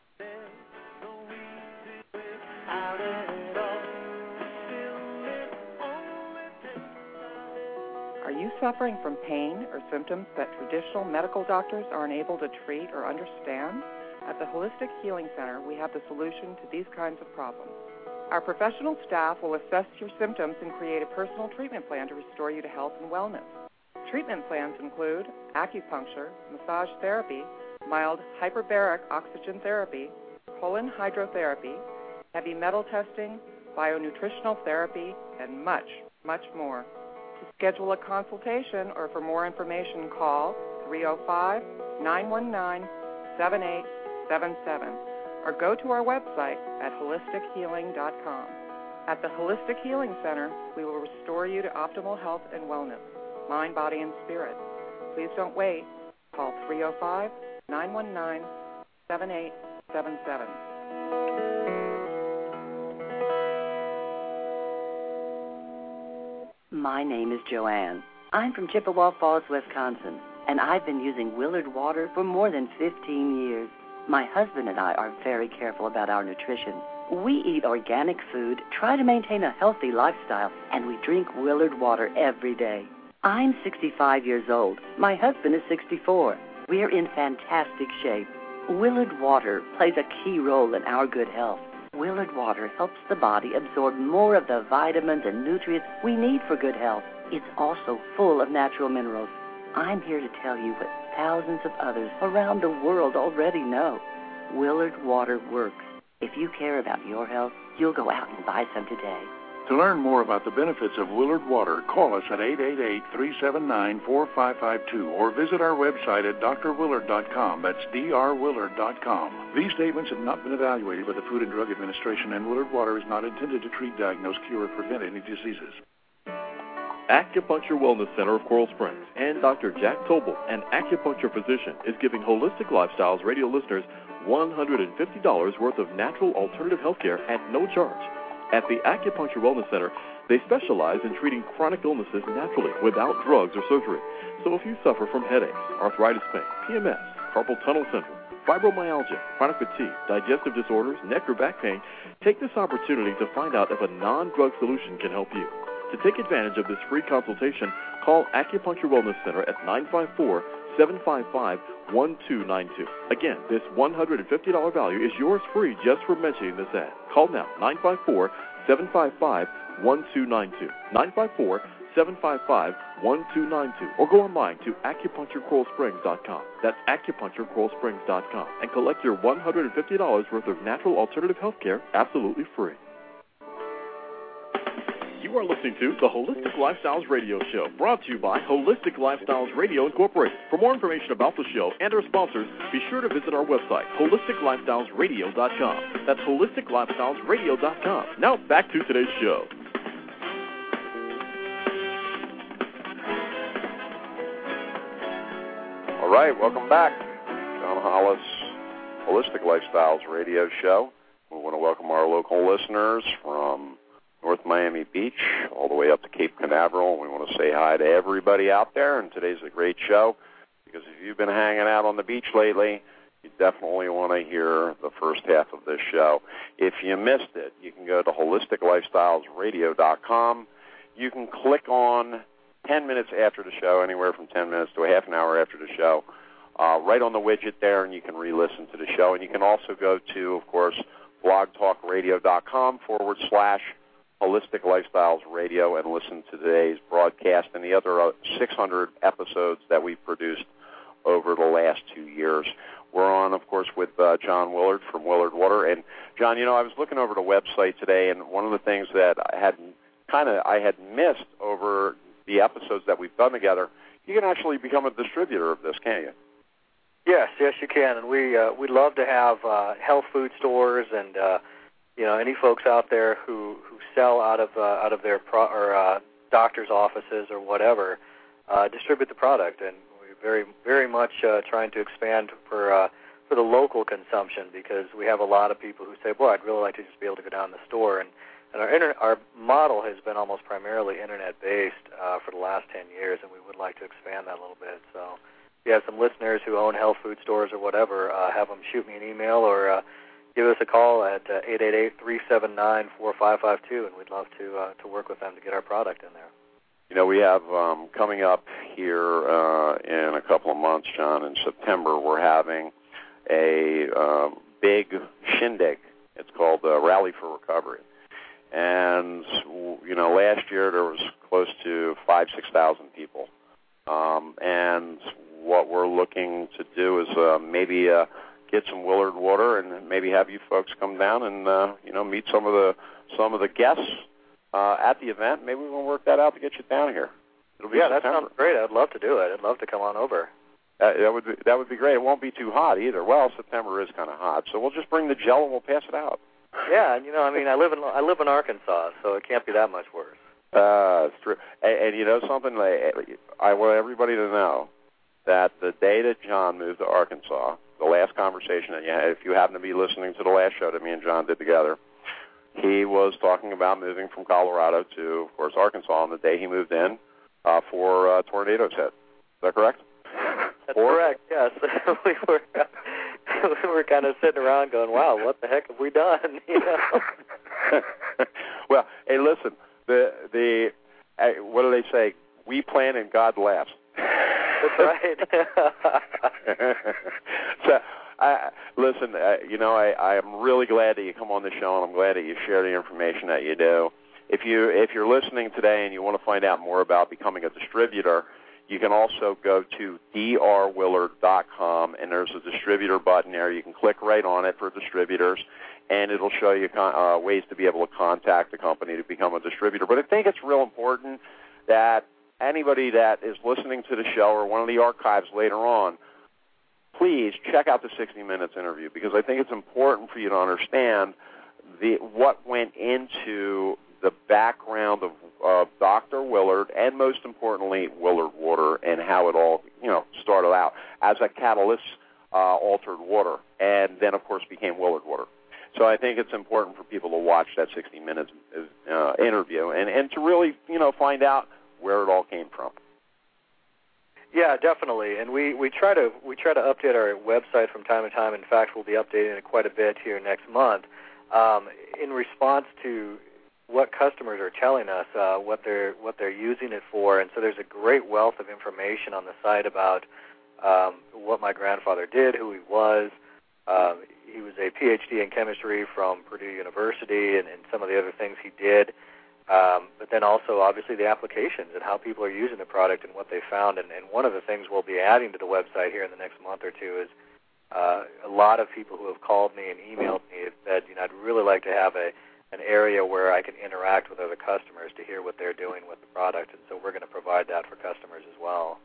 Are you suffering from pain or symptoms that traditional medical doctors aren't able to treat or understand? At the Holistic Healing Center, we have the solution to these kinds of problems. Our professional staff will assess your symptoms and create a personal treatment plan to restore you to health and wellness. Treatment plans include acupuncture, massage therapy, mild hyperbaric oxygen therapy, colon hydrotherapy, heavy metal testing, bionutritional therapy, and much, much more. To schedule a consultation or for more information, call three oh five, nine one nine, seven eight seven seven or go to our website at holistic healing dot com. At the Holistic Healing Center, we will restore you to optimal health and wellness, mind, body, and spirit. Please don't wait. Call three oh five, nine one nine, seven eight seven seven. My name is Joanne. I'm from Chippewa Falls, Wisconsin, and I've been using Willard Water for more than fifteen years. My husband and I are very careful about our nutrition. We eat organic food, try to maintain a healthy lifestyle, and we drink Willard water every day. I'm sixty-five years old. My husband is sixty-four. We're in fantastic shape. Willard water plays a key role in our good health. Willard water helps the body absorb more of the vitamins and nutrients we need for good health. It's also full of natural minerals. I'm here to tell you what thousands of others around the world already know. Willard water works. If you care about your health, you'll go out and buy some today. To learn more about the benefits of Willard water, call us at eight eight eight, three seven nine, four five five two or visit our website at d r willard dot com. That's d r willard dot com. These statements have not been evaluated by the Food and Drug Administration, and Willard water is not intended to treat, diagnose, cure, or prevent any diseases. Acupuncture Wellness Center of Coral Springs and Doctor Jack Tobel, an acupuncture physician, is giving Holistic Lifestyles radio listeners one hundred fifty dollars worth of natural alternative health care at no charge. At the Acupuncture Wellness Center, they specialize in treating chronic illnesses naturally without drugs or surgery. So if you suffer from headaches, arthritis pain, P M S, carpal tunnel syndrome, fibromyalgia, chronic fatigue, digestive disorders, neck or back pain, take this opportunity to find out if a non-drug solution can help you. To take advantage of this free consultation, call Acupuncture Wellness Center at nine five four, seven five five, one two nine two. Again, this one hundred fifty dollars value is yours free just for mentioning this ad. Call now, nine five four, seven five five, one two nine two, nine five four, seven five five, one two nine two, or go online to acupuncture coral springs dot com. That's acupuncture coral springs dot com, and collect your one hundred fifty dollars worth of natural alternative health care absolutely free. You are listening to the Holistic Lifestyles Radio Show, brought to you by Holistic Lifestyles Radio Incorporated. For more information about the show and our sponsors, be sure to visit our website, holistic lifestyles radio dot com. That's holistic lifestyles radio dot com. Now back to today's show. All right, welcome back. John Hollis, Holistic Lifestyles Radio Show. We want to welcome our local listeners from North Miami Beach, all the way up to Cape Canaveral. We want to say hi to everybody out there, and today's a great show because if you've been hanging out on the beach lately, you definitely want to hear the first half of this show. If you missed it, you can go to holistic lifestyles radio dot com. You can click on ten minutes after the show, anywhere from ten minutes to a half an hour after the show, uh, right on the widget there, and you can re-listen to the show. And you can also go to, of course, blogtalkradio.com forward slash Holistic Lifestyles Radio and listen to today's broadcast and the other uh, six hundred episodes that we've produced over the last two years. We're on, of course, with uh, John Willard from Willard Water. And, John, you know, I was looking over the website today, and one of the things that I had kind of I had missed over the episodes that we've done together, you can actually become a distributor of this, can't you? Yes, yes, you can. And we, uh, we'd love to have uh, health food stores and uh you know, any folks out there who, who sell out of uh, out of their pro- or uh, doctor's offices or whatever, uh, distribute the product, and we're very very much uh, trying to expand for uh, for the local consumption because we have a lot of people who say, "Boy, I'd really like to just be able to go down to the store." And and our internet, our model has been almost primarily internet based uh, for the last ten years, and we would like to expand that a little bit. So, if you have some listeners who own health food stores or whatever, uh, have them shoot me an email or uh, give us a call at uh, eight eight eight, three seven nine, four five five two, and we'd love to uh, to work with them to get our product in there. You know, we have um, coming up here uh, in a couple of months, John, in September, we're having a uh, big shindig. It's called uh, Rally for Recovery. And, you know, last year there was close to five, six thousand people. Um, and what we're looking to do is uh, maybe uh, get some Willard water and maybe have you folks come down and uh, you know meet some of the some of the guests uh, at the event. Maybe we'll work that out to get you down here. It'll be yeah, September. That sounds great. I'd love to do it. I'd love to come on over. Uh, that would be, that would be great. It won't be too hot either. Well, September is kind of hot, so we'll just bring the gel and we'll pass it out. Yeah, and you know, I mean, I live in I live in Arkansas, so it can't be that much worse. Uh, it's true. And, and you know something? I want everybody to know that the day that John moved to Arkansas, the last conversation that you had, if you happen to be listening to the last show that me and John did together, he was talking about moving from Colorado to, of course, Arkansas on the day he moved in uh, for uh, tornadoes hit. Is that correct? That's or, correct, yes. we were we were kind of sitting around going, "Wow, what the heck have we done?" You know. Well, hey, listen, the the uh, what do they say? We plan and God laughs. That's right. So, I, listen, uh, you know, I, I am really glad that you come on the show, and I'm glad that you share the information that you do. If you if you're listening today and you want to find out more about becoming a distributor, you can also go to d r willard dot com, and there's a distributor button there. You can click right on it for distributors, and it'll show you uh, ways to be able to contact the company to become a distributor. But I think it's real important that anybody that is listening to the show or one of the archives later on, please check out the sixty minutes interview, because I think it's important for you to understand the what went into the background of uh, Doctor Willard, and most importantly, Willard Water, and how it all, you know, started out as a catalyst uh, altered water, and then, of course, became Willard Water. So I think it's important for people to watch that sixty minutes uh, interview and, and to really, you know, find out where it all came from. Yeah, definitely. And we, we try to we try to update our website from time to time. In fact, we'll be updating it quite a bit here next month um, in response to what customers are telling us, uh, what they're what they're using it for. And so there's a great wealth of information on the site about um, what my grandfather did, who he was. Um, he was a P H D in chemistry from Purdue University, and, and some of the other things he did. Um, but then also, obviously, the applications and how people are using the product and what they found. And, and one of the things we'll be adding to the website here in the next month or two is uh, a lot of people who have called me and emailed me have said, you know, I'd really like to have a an area where I can interact with other customers to hear what they're doing with the product. And so we're going to provide that for customers as well.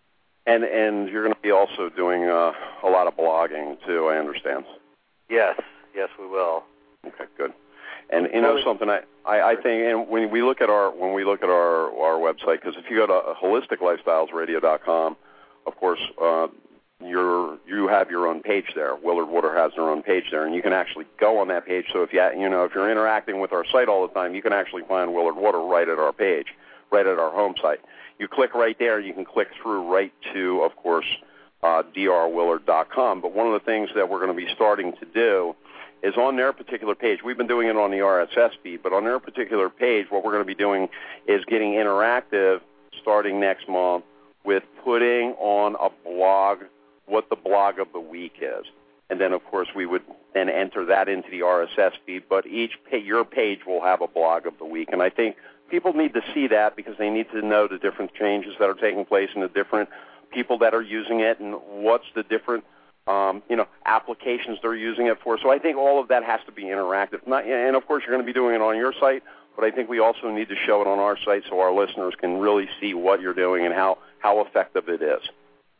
And and you're going to be also doing uh, a lot of blogging, too, I understand. Yes. Yes, we will. Okay, good. And you know something, I, I, I think, and when we look at our when we look at our our website, because if you go to holistic lifestyles radio dot com, of course, uh, you're you have your own page there. Willard Water has their own page there, and you can actually go on that page. So if you you know if you're interacting with our site all the time, you can actually find Willard Water right at our page, right at our home site. You click right there, you can click through right to, of course, uh, d r willard dot com. But one of the things that we're going to be starting to do is on their particular page. We've been doing it on the R S S feed, but on their particular page, what we're going to be doing is getting interactive starting next month with putting on a blog what the blog of the week is. And then, of course, we would then enter that into the R S S feed, but each pay, your page will have a blog of the week. And I think people need to see that because they need to know the different changes that are taking place and the different people that are using it and what's the different Um, you know, applications they're using it for. So I think all of that has to be interactive. Not, and, of course, you're going to be doing it on your site, but I think we also need to show it on our site so our listeners can really see what you're doing and how, how effective it is.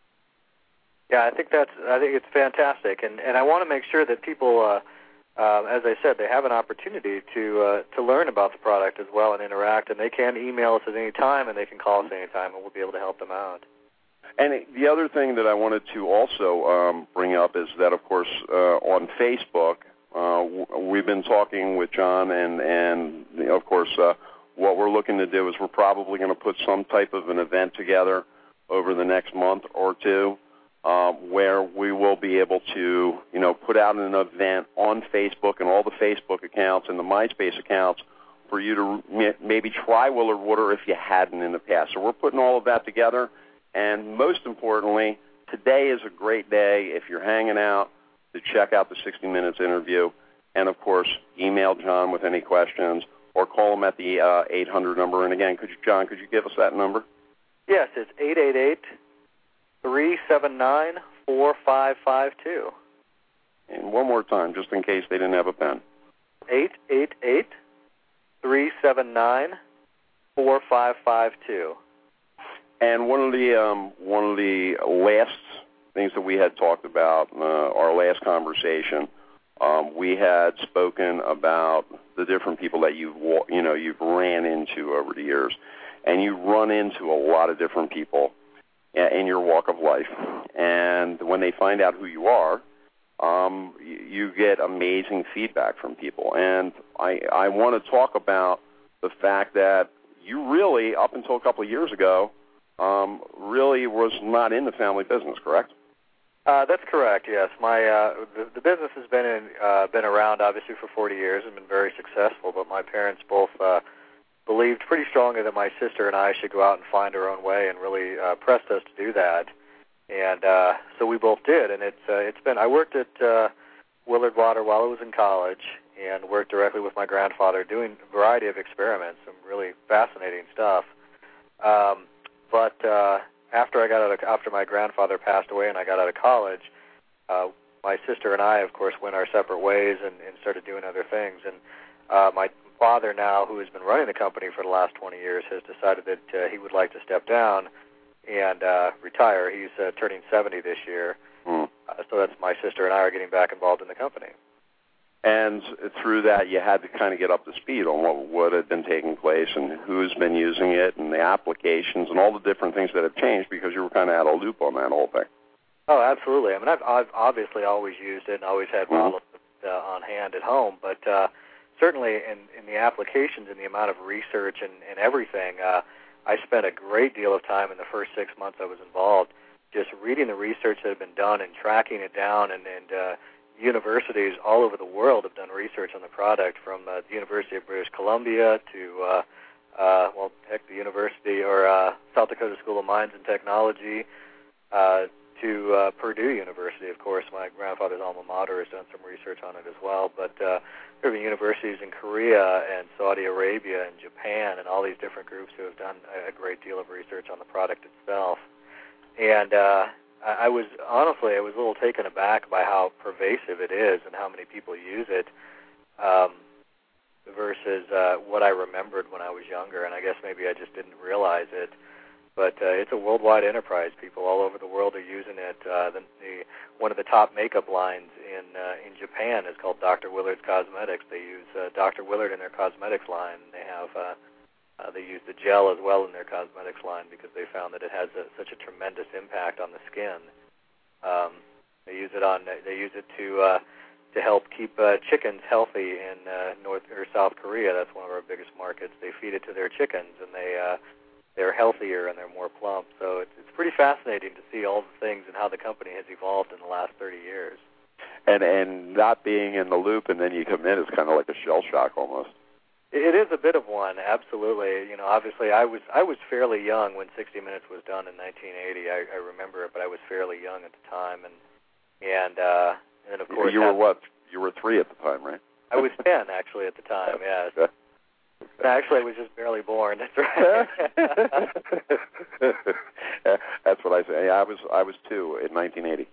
Yeah, I think that's I think it's fantastic, and and I want to make sure that people, uh, uh, as I said, they have an opportunity to uh, to learn about the product as well and interact, and they can email us at any time and they can call us at any time, and we'll be able to help them out. And the other thing that I wanted to also um, bring up is that, of course, uh, on Facebook, uh, w- we've been talking with John, and, and you know, of course, uh, what we're looking to do is we're probably going to put some type of an event together over the next month or two uh, where we will be able to, you know, put out an event on Facebook and all the Facebook accounts and the MySpace accounts for you to maybe try Willard Water if you hadn't in the past. So we're putting all of that together. And most importantly, today is a great day if you're hanging out to check out the sixty minutes interview. And, of course, email John with any questions or call him at the uh, eight hundred number. And, again, could you, John, could you give us that number? Yes, it's eight eight eight, three seven nine, four five five two. And one more time, just in case they didn't have a pen. eight eight eight, three seven nine, four five five two. And one of the um, one of the last things that we had talked about, uh, our last conversation, um, we had spoken about the different people that you've you know you've ran into over the years, and you run into a lot of different people in your walk of life. And when they find out who you are, um, you get amazing feedback from people. And I I want to talk about the fact that you really, up until a couple of years ago, Um, really was not in the family business, correct? Uh, that's correct. Yes, my uh, the, the business has been in, uh, been around obviously for forty years and been very successful. But my parents both uh, believed pretty strongly that my sister and I should go out and find our own way, and really uh, pressed us to do that. And uh, so we both did. And it's uh, it's been. I worked at uh, Willard Water while I was in college, and worked directly with my grandfather doing a variety of experiments, some really fascinating stuff. Um, but uh, After I got out of, after my grandfather passed away and I got out of college, uh, my sister and I, of course, went our separate ways and, and started doing other things. And uh, my father now, who has been running the company for the last twenty years, has decided that uh, he would like to step down and uh, retire. He's uh, turning seventy this year. Mm. Uh, so that's my sister and I are getting back involved in the company. And through that, you had to kind of get up to speed on what, what had been taking place and who's been using it and the applications and all the different things that have changed, because you were kind of out of loop on that whole thing. Oh, absolutely. I mean, I've, I've obviously always used it and always had models mm-hmm. uh, on hand at home, but uh, certainly in, in the applications and the amount of research and, and everything, uh, I spent a great deal of time in the first six months I was involved just reading the research that had been done and tracking it down, and, and uh, universities all over the world have done research on the product, from uh, the University of British Columbia to, uh, uh, well, heck, the University or uh, South Dakota School of Mines and Technology, uh, to uh, Purdue University. Of course, my grandfather's alma mater has done some research on it as well. But uh, there have been universities in Korea and Saudi Arabia and Japan and all these different groups who have done a great deal of research on the product itself. And uh, I was, honestly, I was a little taken aback by how pervasive it is and how many people use it um, versus uh, what I remembered when I was younger. And I guess maybe I just didn't realize it. But uh, it's a worldwide enterprise. People all over the world are using it. Uh, the, the, one of the top makeup lines in uh, in Japan is called Doctor Willard's Cosmetics. They use uh, Doctor Willard in their cosmetics line. They have uh, uh, they use the gel as well in their cosmetics line because they found that it has a, such a tremendous impact on the skin. Um, they use it on they use it to uh, to help keep uh, chickens healthy in uh, North or South Korea. That's one of our biggest markets. They feed it to their chickens, and they uh, they're healthier and they're more plump. So it's, it's pretty fascinating to see all the things and how the company has evolved in the last thirty years. And and not being in the loop and then you come in is kind of like a shell shock almost. It is a bit of one, absolutely. You know, obviously I was I was fairly young when sixty minutes was done in nineteen eighty. I, I remember it, but I was fairly young at the time, and and uh, and of course you were what? You were three at the time, right? I was ten actually at the time. Yes. Okay. Actually, I was just barely born. That's right. That's what I say. Yeah, I was I was two in nineteen eighty.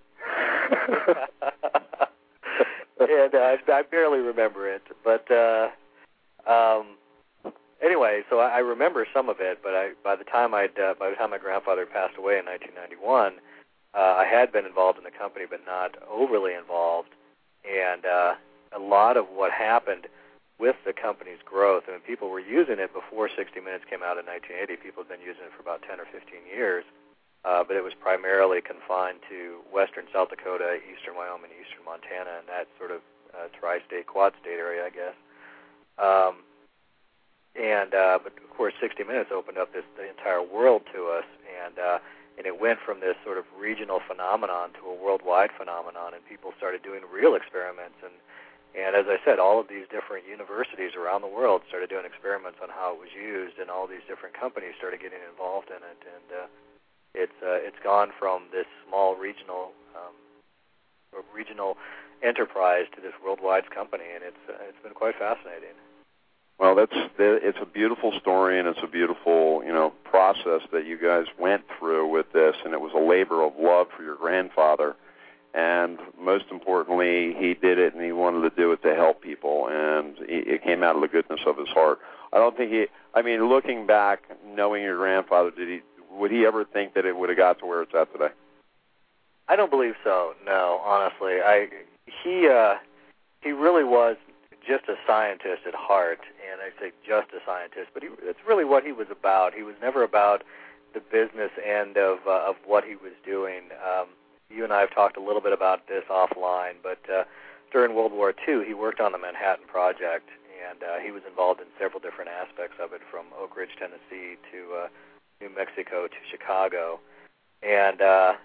And uh, I barely remember it, but uh, um, anyway, so I, I remember some of it. But I, by the time I uh, by the time my grandfather passed away in nineteen ninety-one, uh, I had been involved in the company, but not overly involved. And uh, a lot of what happened with the company's growth, I mean, people were using it before sixty minutes came out in nineteen eighty. People had been using it for about ten or fifteen years, uh, but it was primarily confined to western South Dakota, eastern Wyoming, eastern Montana, and that sort of uh, tri-state, quad-state area, I guess. Um, and uh, but of course, sixty minutes opened up this the entire world to us, and uh, and it went from this sort of regional phenomenon to a worldwide phenomenon, and people started doing real experiments. And And as I said, all of these different universities around the world started doing experiments on how it was used, and all these different companies started getting involved in it. And uh, it's uh, it's gone from this small regional um, regional enterprise to this worldwide company, and it's uh, it's been quite fascinating. Well, that's it's a beautiful story, and it's a beautiful you know process that you guys went through with this, and it was a labor of love for your grandfather. And most importantly, he did it, and he wanted to do it to help people, and it came out of the goodness of his heart. I don't think he, I mean, looking back, knowing your grandfather, did he, would he ever think that it would have got to where it's at today? I don't believe so, no, honestly. I He, uh, he really was just a scientist at heart, and I say just a scientist, but he, that's really what he was about. He was never about the business end of, uh, of what he was doing. Um, You and I have talked a little bit about this offline, but uh, during World War Two, he worked on the Manhattan Project, and uh, he was involved in several different aspects of it, from Oak Ridge, Tennessee, to uh, New Mexico, to Chicago. And uh,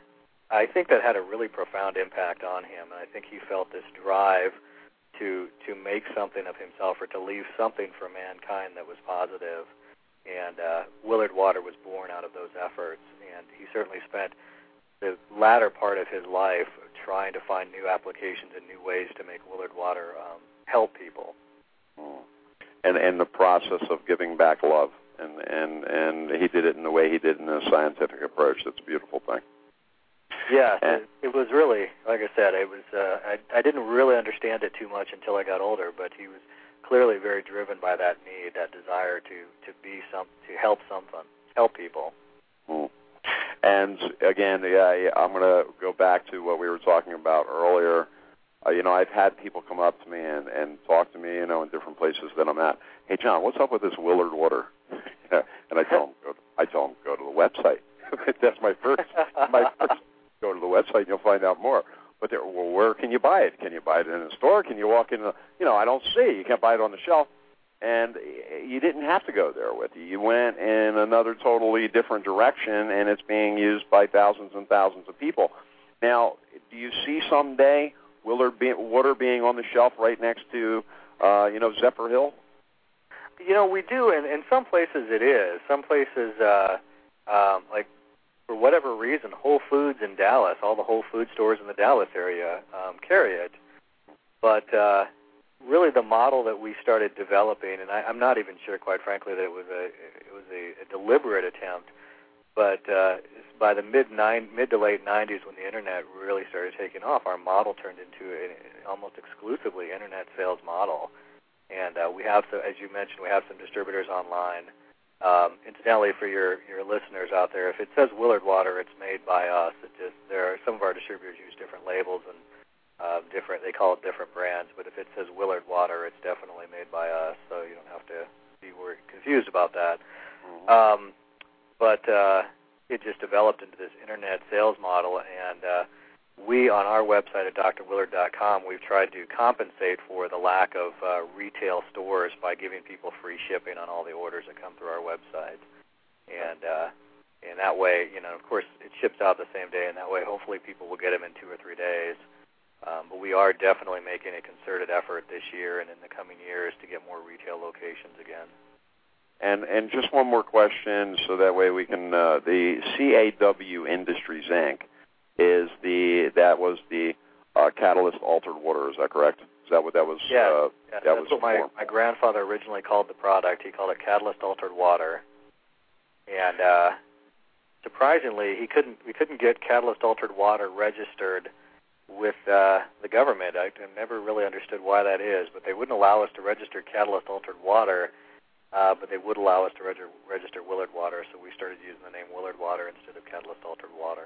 I think that had a really profound impact on him. And I think he felt this drive to to make something of himself or to leave something for mankind that was positive. And uh, Willard Water was born out of those efforts. And he certainly spent the latter part of his life trying to find new applications and new ways to make Willard Water um, help people. Mm. And and the process of giving back love. And, and, and he did it in the way he did in a scientific approach. That's a beautiful thing. Yeah, it, it was really, like I said, it was. Uh, I, I didn't really understand it too much until I got older, but he was clearly very driven by that need, that desire to, to be some, to help someone, help people. Mm. And again, yeah, I'm going to go back to what we were talking about earlier. Uh, you know, I've had people come up to me and, and talk to me, you know, in different places that I'm at. Hey, John, what's up with this Willard Water? And I tell them, go to, I tell them, go to the website. That's my first, my first. Go to the website and you'll find out more. But there, well, where can you buy it? Can you buy it in a store? Can you walk in? A, you know, I don't see. You can't buy it on the shelf. And you didn't have to go there with you. You went in another totally different direction, and it's being used by thousands and thousands of people. Now, do you see someday Willard be, Water being on the shelf right next to, uh, you know, Zephyrhills? You know, we do, and in some places it is. Some places, uh, um, like, for whatever reason, Whole Foods in Dallas, all the Whole Food stores in the Dallas area um, carry it. But uh, really the model that we started developing, and I, I'm not even sure, quite frankly, that it was a it was a, a deliberate attempt, but uh, by the mid nine, mid to late nineties, when the Internet really started taking off, our model turned into an almost exclusively Internet sales model. And uh, we have, so, as you mentioned, we have some distributors online. Um, incidentally, for your, your listeners out there, if it says Willard Water, it's made by us. It just there are some of our distributors use different labels and uh, different. They call it different brands. But if it says Willard Water, it's definitely made by us. So you don't have to be worried, confused about that. Mm-hmm. Um, but uh, it just developed into this internet sales model, and uh, we on our website at D R Willard dot com, we've tried to compensate for the lack of uh, retail stores by giving people free shipping on all the orders that come through our website. And uh, and that way, you know, of course, it ships out the same day, and that way hopefully people will get them in two or three days. Um, but we are definitely making a concerted effort this year and in the coming years to get more retail locations again. And and just one more question, so that way we can, uh, the C A W Industries, Incorporated is the, that was the uh, catalyst altered water, is that correct? Is that what that was? Yeah, uh, yes, that that's was what my, my grandfather originally called the product. He called it catalyst altered water. And uh, surprisingly, he couldn't. we couldn't get catalyst altered water registered with uh, the government. I never really understood why that is, but they wouldn't allow us to register catalyst altered water, uh, but they would allow us to reg- register Willard Water, so we started using the name Willard Water instead of catalyst altered water.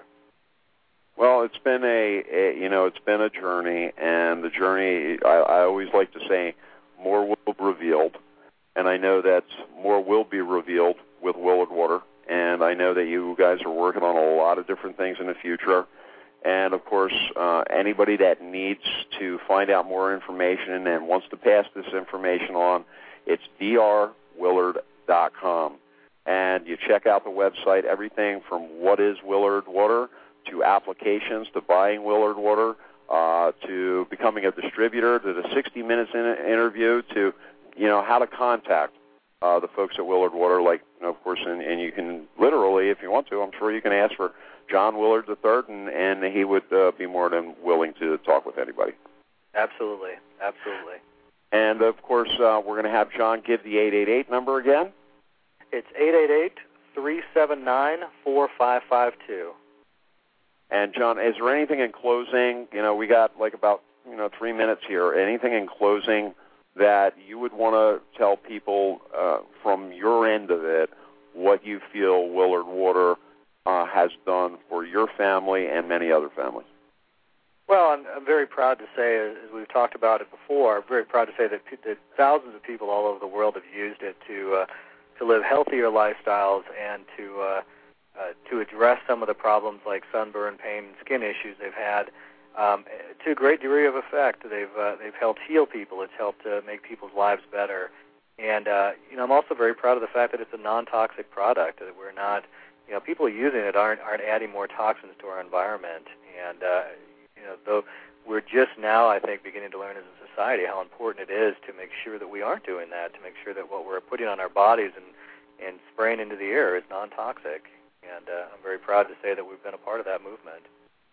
Well, it's been a, a, you know, it's been a journey, and the journey, I, I always like to say, more will be revealed, and I know that more will be revealed with Willard Water, and I know that you guys are working on a lot of different things in the future, and of course, uh, anybody that needs to find out more information and wants to pass this information on, it's D R Willard dot com, and you check out the website, everything from what is Willard Water, to applications, to buying Willard Water, uh, to becoming a distributor, to the sixty minutes in interview, to, you know, how to contact uh, the folks at Willard Water, like, you know, of course, and, and you can literally, if you want to, I'm sure you can ask for John Willard the third, and, and he would uh, be more than willing to talk with anybody. Absolutely, absolutely. And, of course, uh, we're going to have John give the eight eight eight number again. It's eight eight eight, three seven nine, four five five two. And, John, is there anything in closing, you know, we got like about, you know, three minutes here, anything in closing that you would want to tell people uh, from your end of it what you feel Willard Water uh, has done for your family and many other families? Well, I'm, I'm very proud to say, as we've talked about it before, I'm very proud to say that, that thousands of people all over the world have used it to uh, to live healthier lifestyles and to uh, uh, to address some of the problems like sunburn, pain, and skin issues they've had. Um, to a great degree of effect, they've uh, they've helped heal people. It's helped uh, make people's lives better. And uh, you know, I'm also very proud of the fact that it's a non-toxic product. That we're not you know, people using it aren't aren't adding more toxins to our environment. And uh, you know, though we're just now, I think, beginning to learn as a society how important it is to make sure that we aren't doing that, to make sure that what we're putting on our bodies and and spraying into the air is non-toxic. And uh, I'm very proud to say that we've been a part of that movement.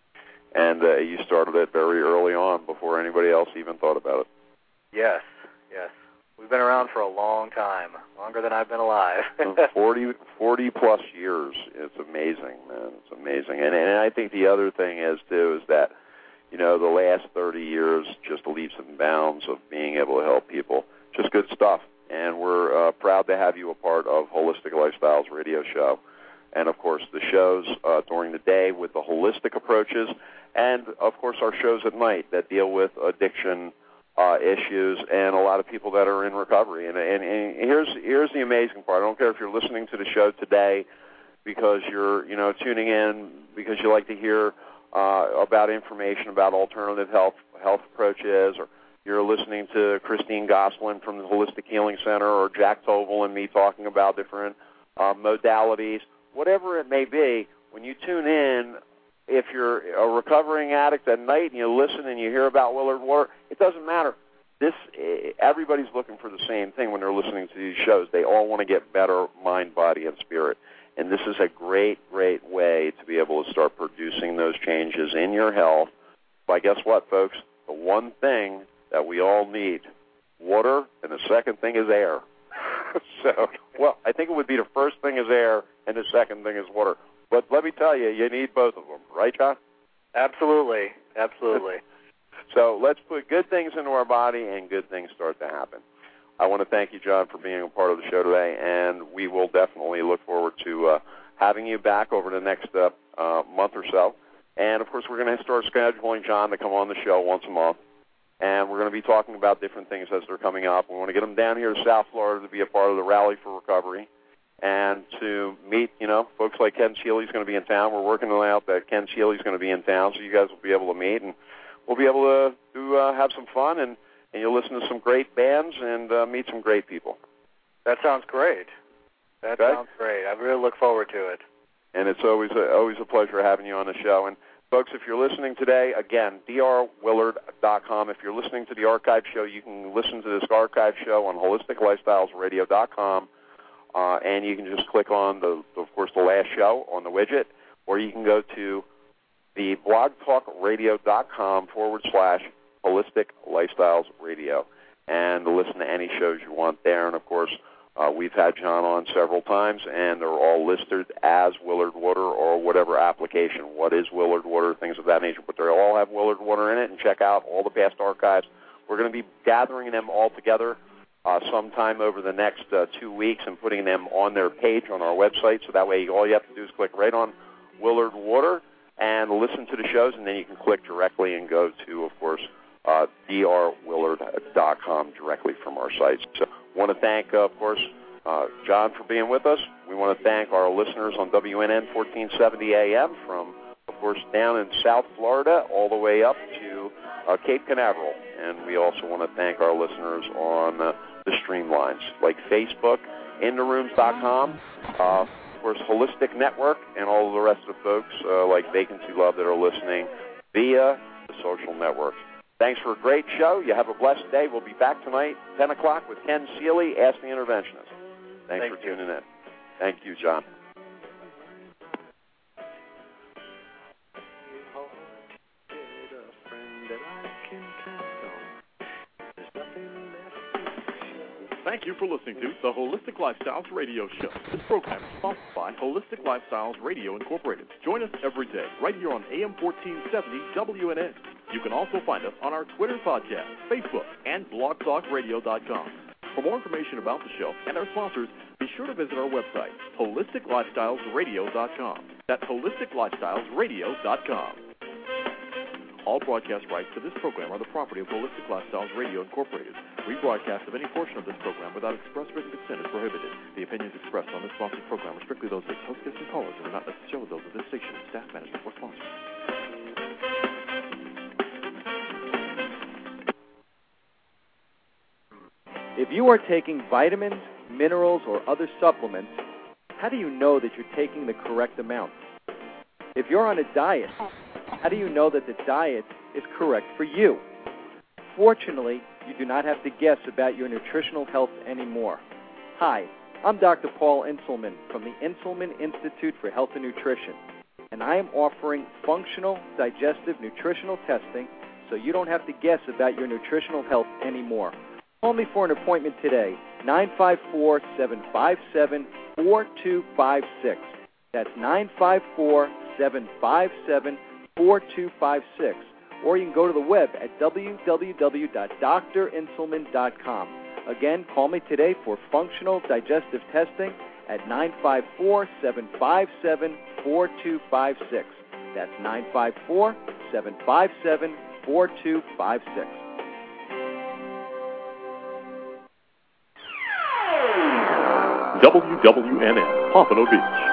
And uh, you started it very early on, before anybody else even thought about it. Yes, yes. We've been around for a long time, longer than I've been alive. forty, forty plus years. It's amazing, man. It's amazing. And, and I think the other thing is, too, is that, you know, the last thirty years, just leaps and bounds of being able to help people. Just good stuff. And we're uh, proud to have you a part of Holistic Lifestyles Radio Show. And, of course, the shows uh, during the day with the holistic approaches, and, of course, our shows at night that deal with addiction uh, issues and a lot of people that are in recovery. And, and, and here's here's the amazing part. I don't care if you're listening to the show today because you're, you know, tuning in because you like to hear uh, about information about alternative health health approaches, or you're listening to Christine Gosselin from the Holistic Healing Center, or Jack Tovell and me talking about different uh, modalities. Whatever it may be, when you tune in, if you're a recovering addict at night and you listen and you hear about Willard Water, it doesn't matter. This everybody's looking for the same thing when they're listening to these shows. They all want to get better mind, body, and spirit. And this is a great, great way to be able to start producing those changes in your health by, guess what, folks? The one thing that we all need, water, and the second thing is air. So, well, I think it would be the first thing is air, and the second thing is water. But let me tell you, you need both of them. Right, John? Absolutely. Absolutely. So let's put good things into our body, and good things start to happen. I want to thank you, John, for being a part of the show today, and we will definitely look forward to uh, having you back over the next uh, uh, month or so. And, of course, we're going to start scheduling John to come on the show once a month. And we're going to be talking about different things as they're coming up. We want to get them down here to South Florida to be a part of the Rally for Recovery and to meet, you know, folks like Ken Seeley's going to be in town. We're working out that Ken Seeley's going to be in town, so you guys will be able to meet. And we'll be able to, to uh, have some fun, and, and you'll listen to some great bands and uh, meet some great people. That sounds great. That okay? sounds great. I really look forward to it. And it's always a, always a pleasure having you on the show. And folks, if you're listening today, again, D R Willard dot com. If you're listening to the archive show, you can listen to this archive show on Holistic Lifestyles Radio dot com, uh, and you can just click on, the, of course, the last show on the widget, or you can go to the blog talk radio dot com forward slash Holistic Lifestyles Radio and listen to any shows you want there. And, of course, Uh, we've had John on several times, and they're all listed as Willard Water or whatever application. What is Willard Water, things of that nature. But they all have Willard Water in it, and check out all the past archives. We're going to be gathering them all together uh, sometime over the next uh, two weeks and putting them on their page on our website, so that way all you have to do is click right on Willard Water and listen to the shows, and then you can click directly and go to, of course, uh, D R Willard dot com directly from our sites. So I want to thank, uh, of course, uh, John for being with us. We want to thank our listeners on W N N fourteen seventy A M from, of course, down in South Florida all the way up to uh, Cape Canaveral. And we also want to thank our listeners on uh, the streamlines like Facebook, in the rooms dot com, uh, of course, Holistic Network, and all of the rest of the folks uh, like Vacancy Love that are listening via the social networks. Thanks for a great show. You have a blessed day. We'll be back tonight, ten o'clock, with Ken Seeley, Ask the Interventionist. Thanks Thank for tuning you. in. Thank you, John. Thank you for listening to the Holistic Lifestyles Radio Show. This program is sponsored by Holistic Lifestyles Radio Incorporated. Join us every day right here on A M fourteen seventy W N N. You can also find us on our Twitter podcast, Facebook, and blog talk radio dot com. For more information about the show and our sponsors, be sure to visit our website, Holistic Lifestyles Radio dot com. That's Holistic Lifestyles Radio dot com. All broadcast rights to this program are the property of Holistic Lifestyles Radio Incorporated. Rebroadcast of any portion of this program without express written consent is prohibited. The opinions expressed on this sponsored program are strictly those of its hostess and callers and are not necessarily those of this station, staff, management, or sponsors. If you are taking vitamins, minerals, or other supplements, how do you know that you're taking the correct amount? If you're on a diet, how do you know that the diet is correct for you? Fortunately, you do not have to guess about your nutritional health anymore. Hi, I'm Doctor Paul Inselman from the Inselman Institute for Health and Nutrition, and I am offering functional digestive nutritional testing so you don't have to guess about your nutritional health anymore. Call me for an appointment today, nine five four, seven five seven, four two five six. That's nine five four, seven five seven, four two five six. Or you can go to the web at w w w dot d r inselman dot com. Again, call me today for functional digestive testing at nine five four, seven five seven, four two five six. That's nine five four, seven five seven, four two five six. W W N N, Pompano Beach.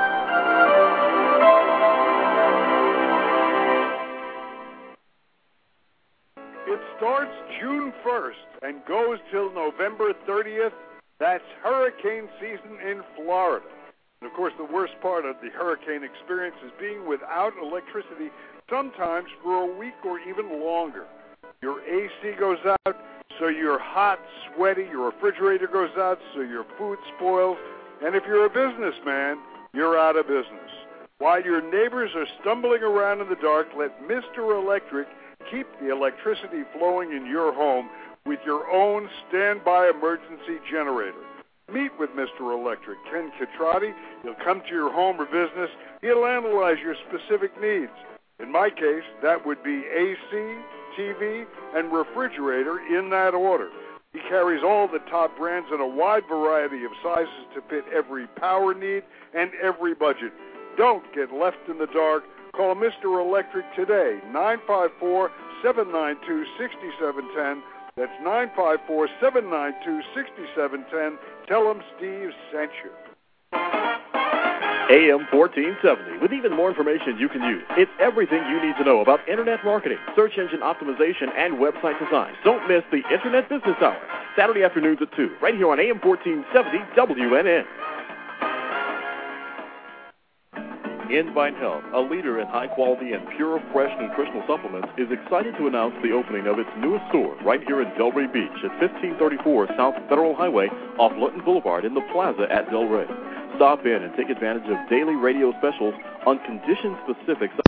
It starts June first and goes till November thirtieth. That's hurricane season in Florida. And, of course, the worst part of the hurricane experience is being without electricity, sometimes for a week or even longer. Your A C goes out, so you're hot, sweaty. Your refrigerator goes out, so your food spoils. And if you're a businessman, you're out of business. While your neighbors are stumbling around in the dark, let Mister Electric keep the electricity flowing in your home with your own standby emergency generator. Meet with Mister Electric, Ken Catrati. He'll come to your home or business. He'll analyze your specific needs. In my case, that would be A C, T V, and refrigerator in that order. He carries all the top brands in a wide variety of sizes to fit every power need and every budget. Don't get left in the dark. Call Mister Electric today, nine five four, seven nine two, six seven one zero. That's nine five four, seven nine two, six seven one zero. Tell him Steve sent you. A M fourteen seventy, with even more information you can use. It's everything you need to know about Internet marketing, search engine optimization, and website design. Don't miss the Internet Business Hour, Saturday afternoons at two, right here on A M fourteen seventy W N N. Envine Health, a leader in high-quality and pure, fresh nutritional supplements, is excited to announce the opening of its newest store right here in Delray Beach at fifteen thirty-four South Federal Highway off Lutton Boulevard in the plaza at Delray. Stop in and take advantage of daily radio specials on condition-specific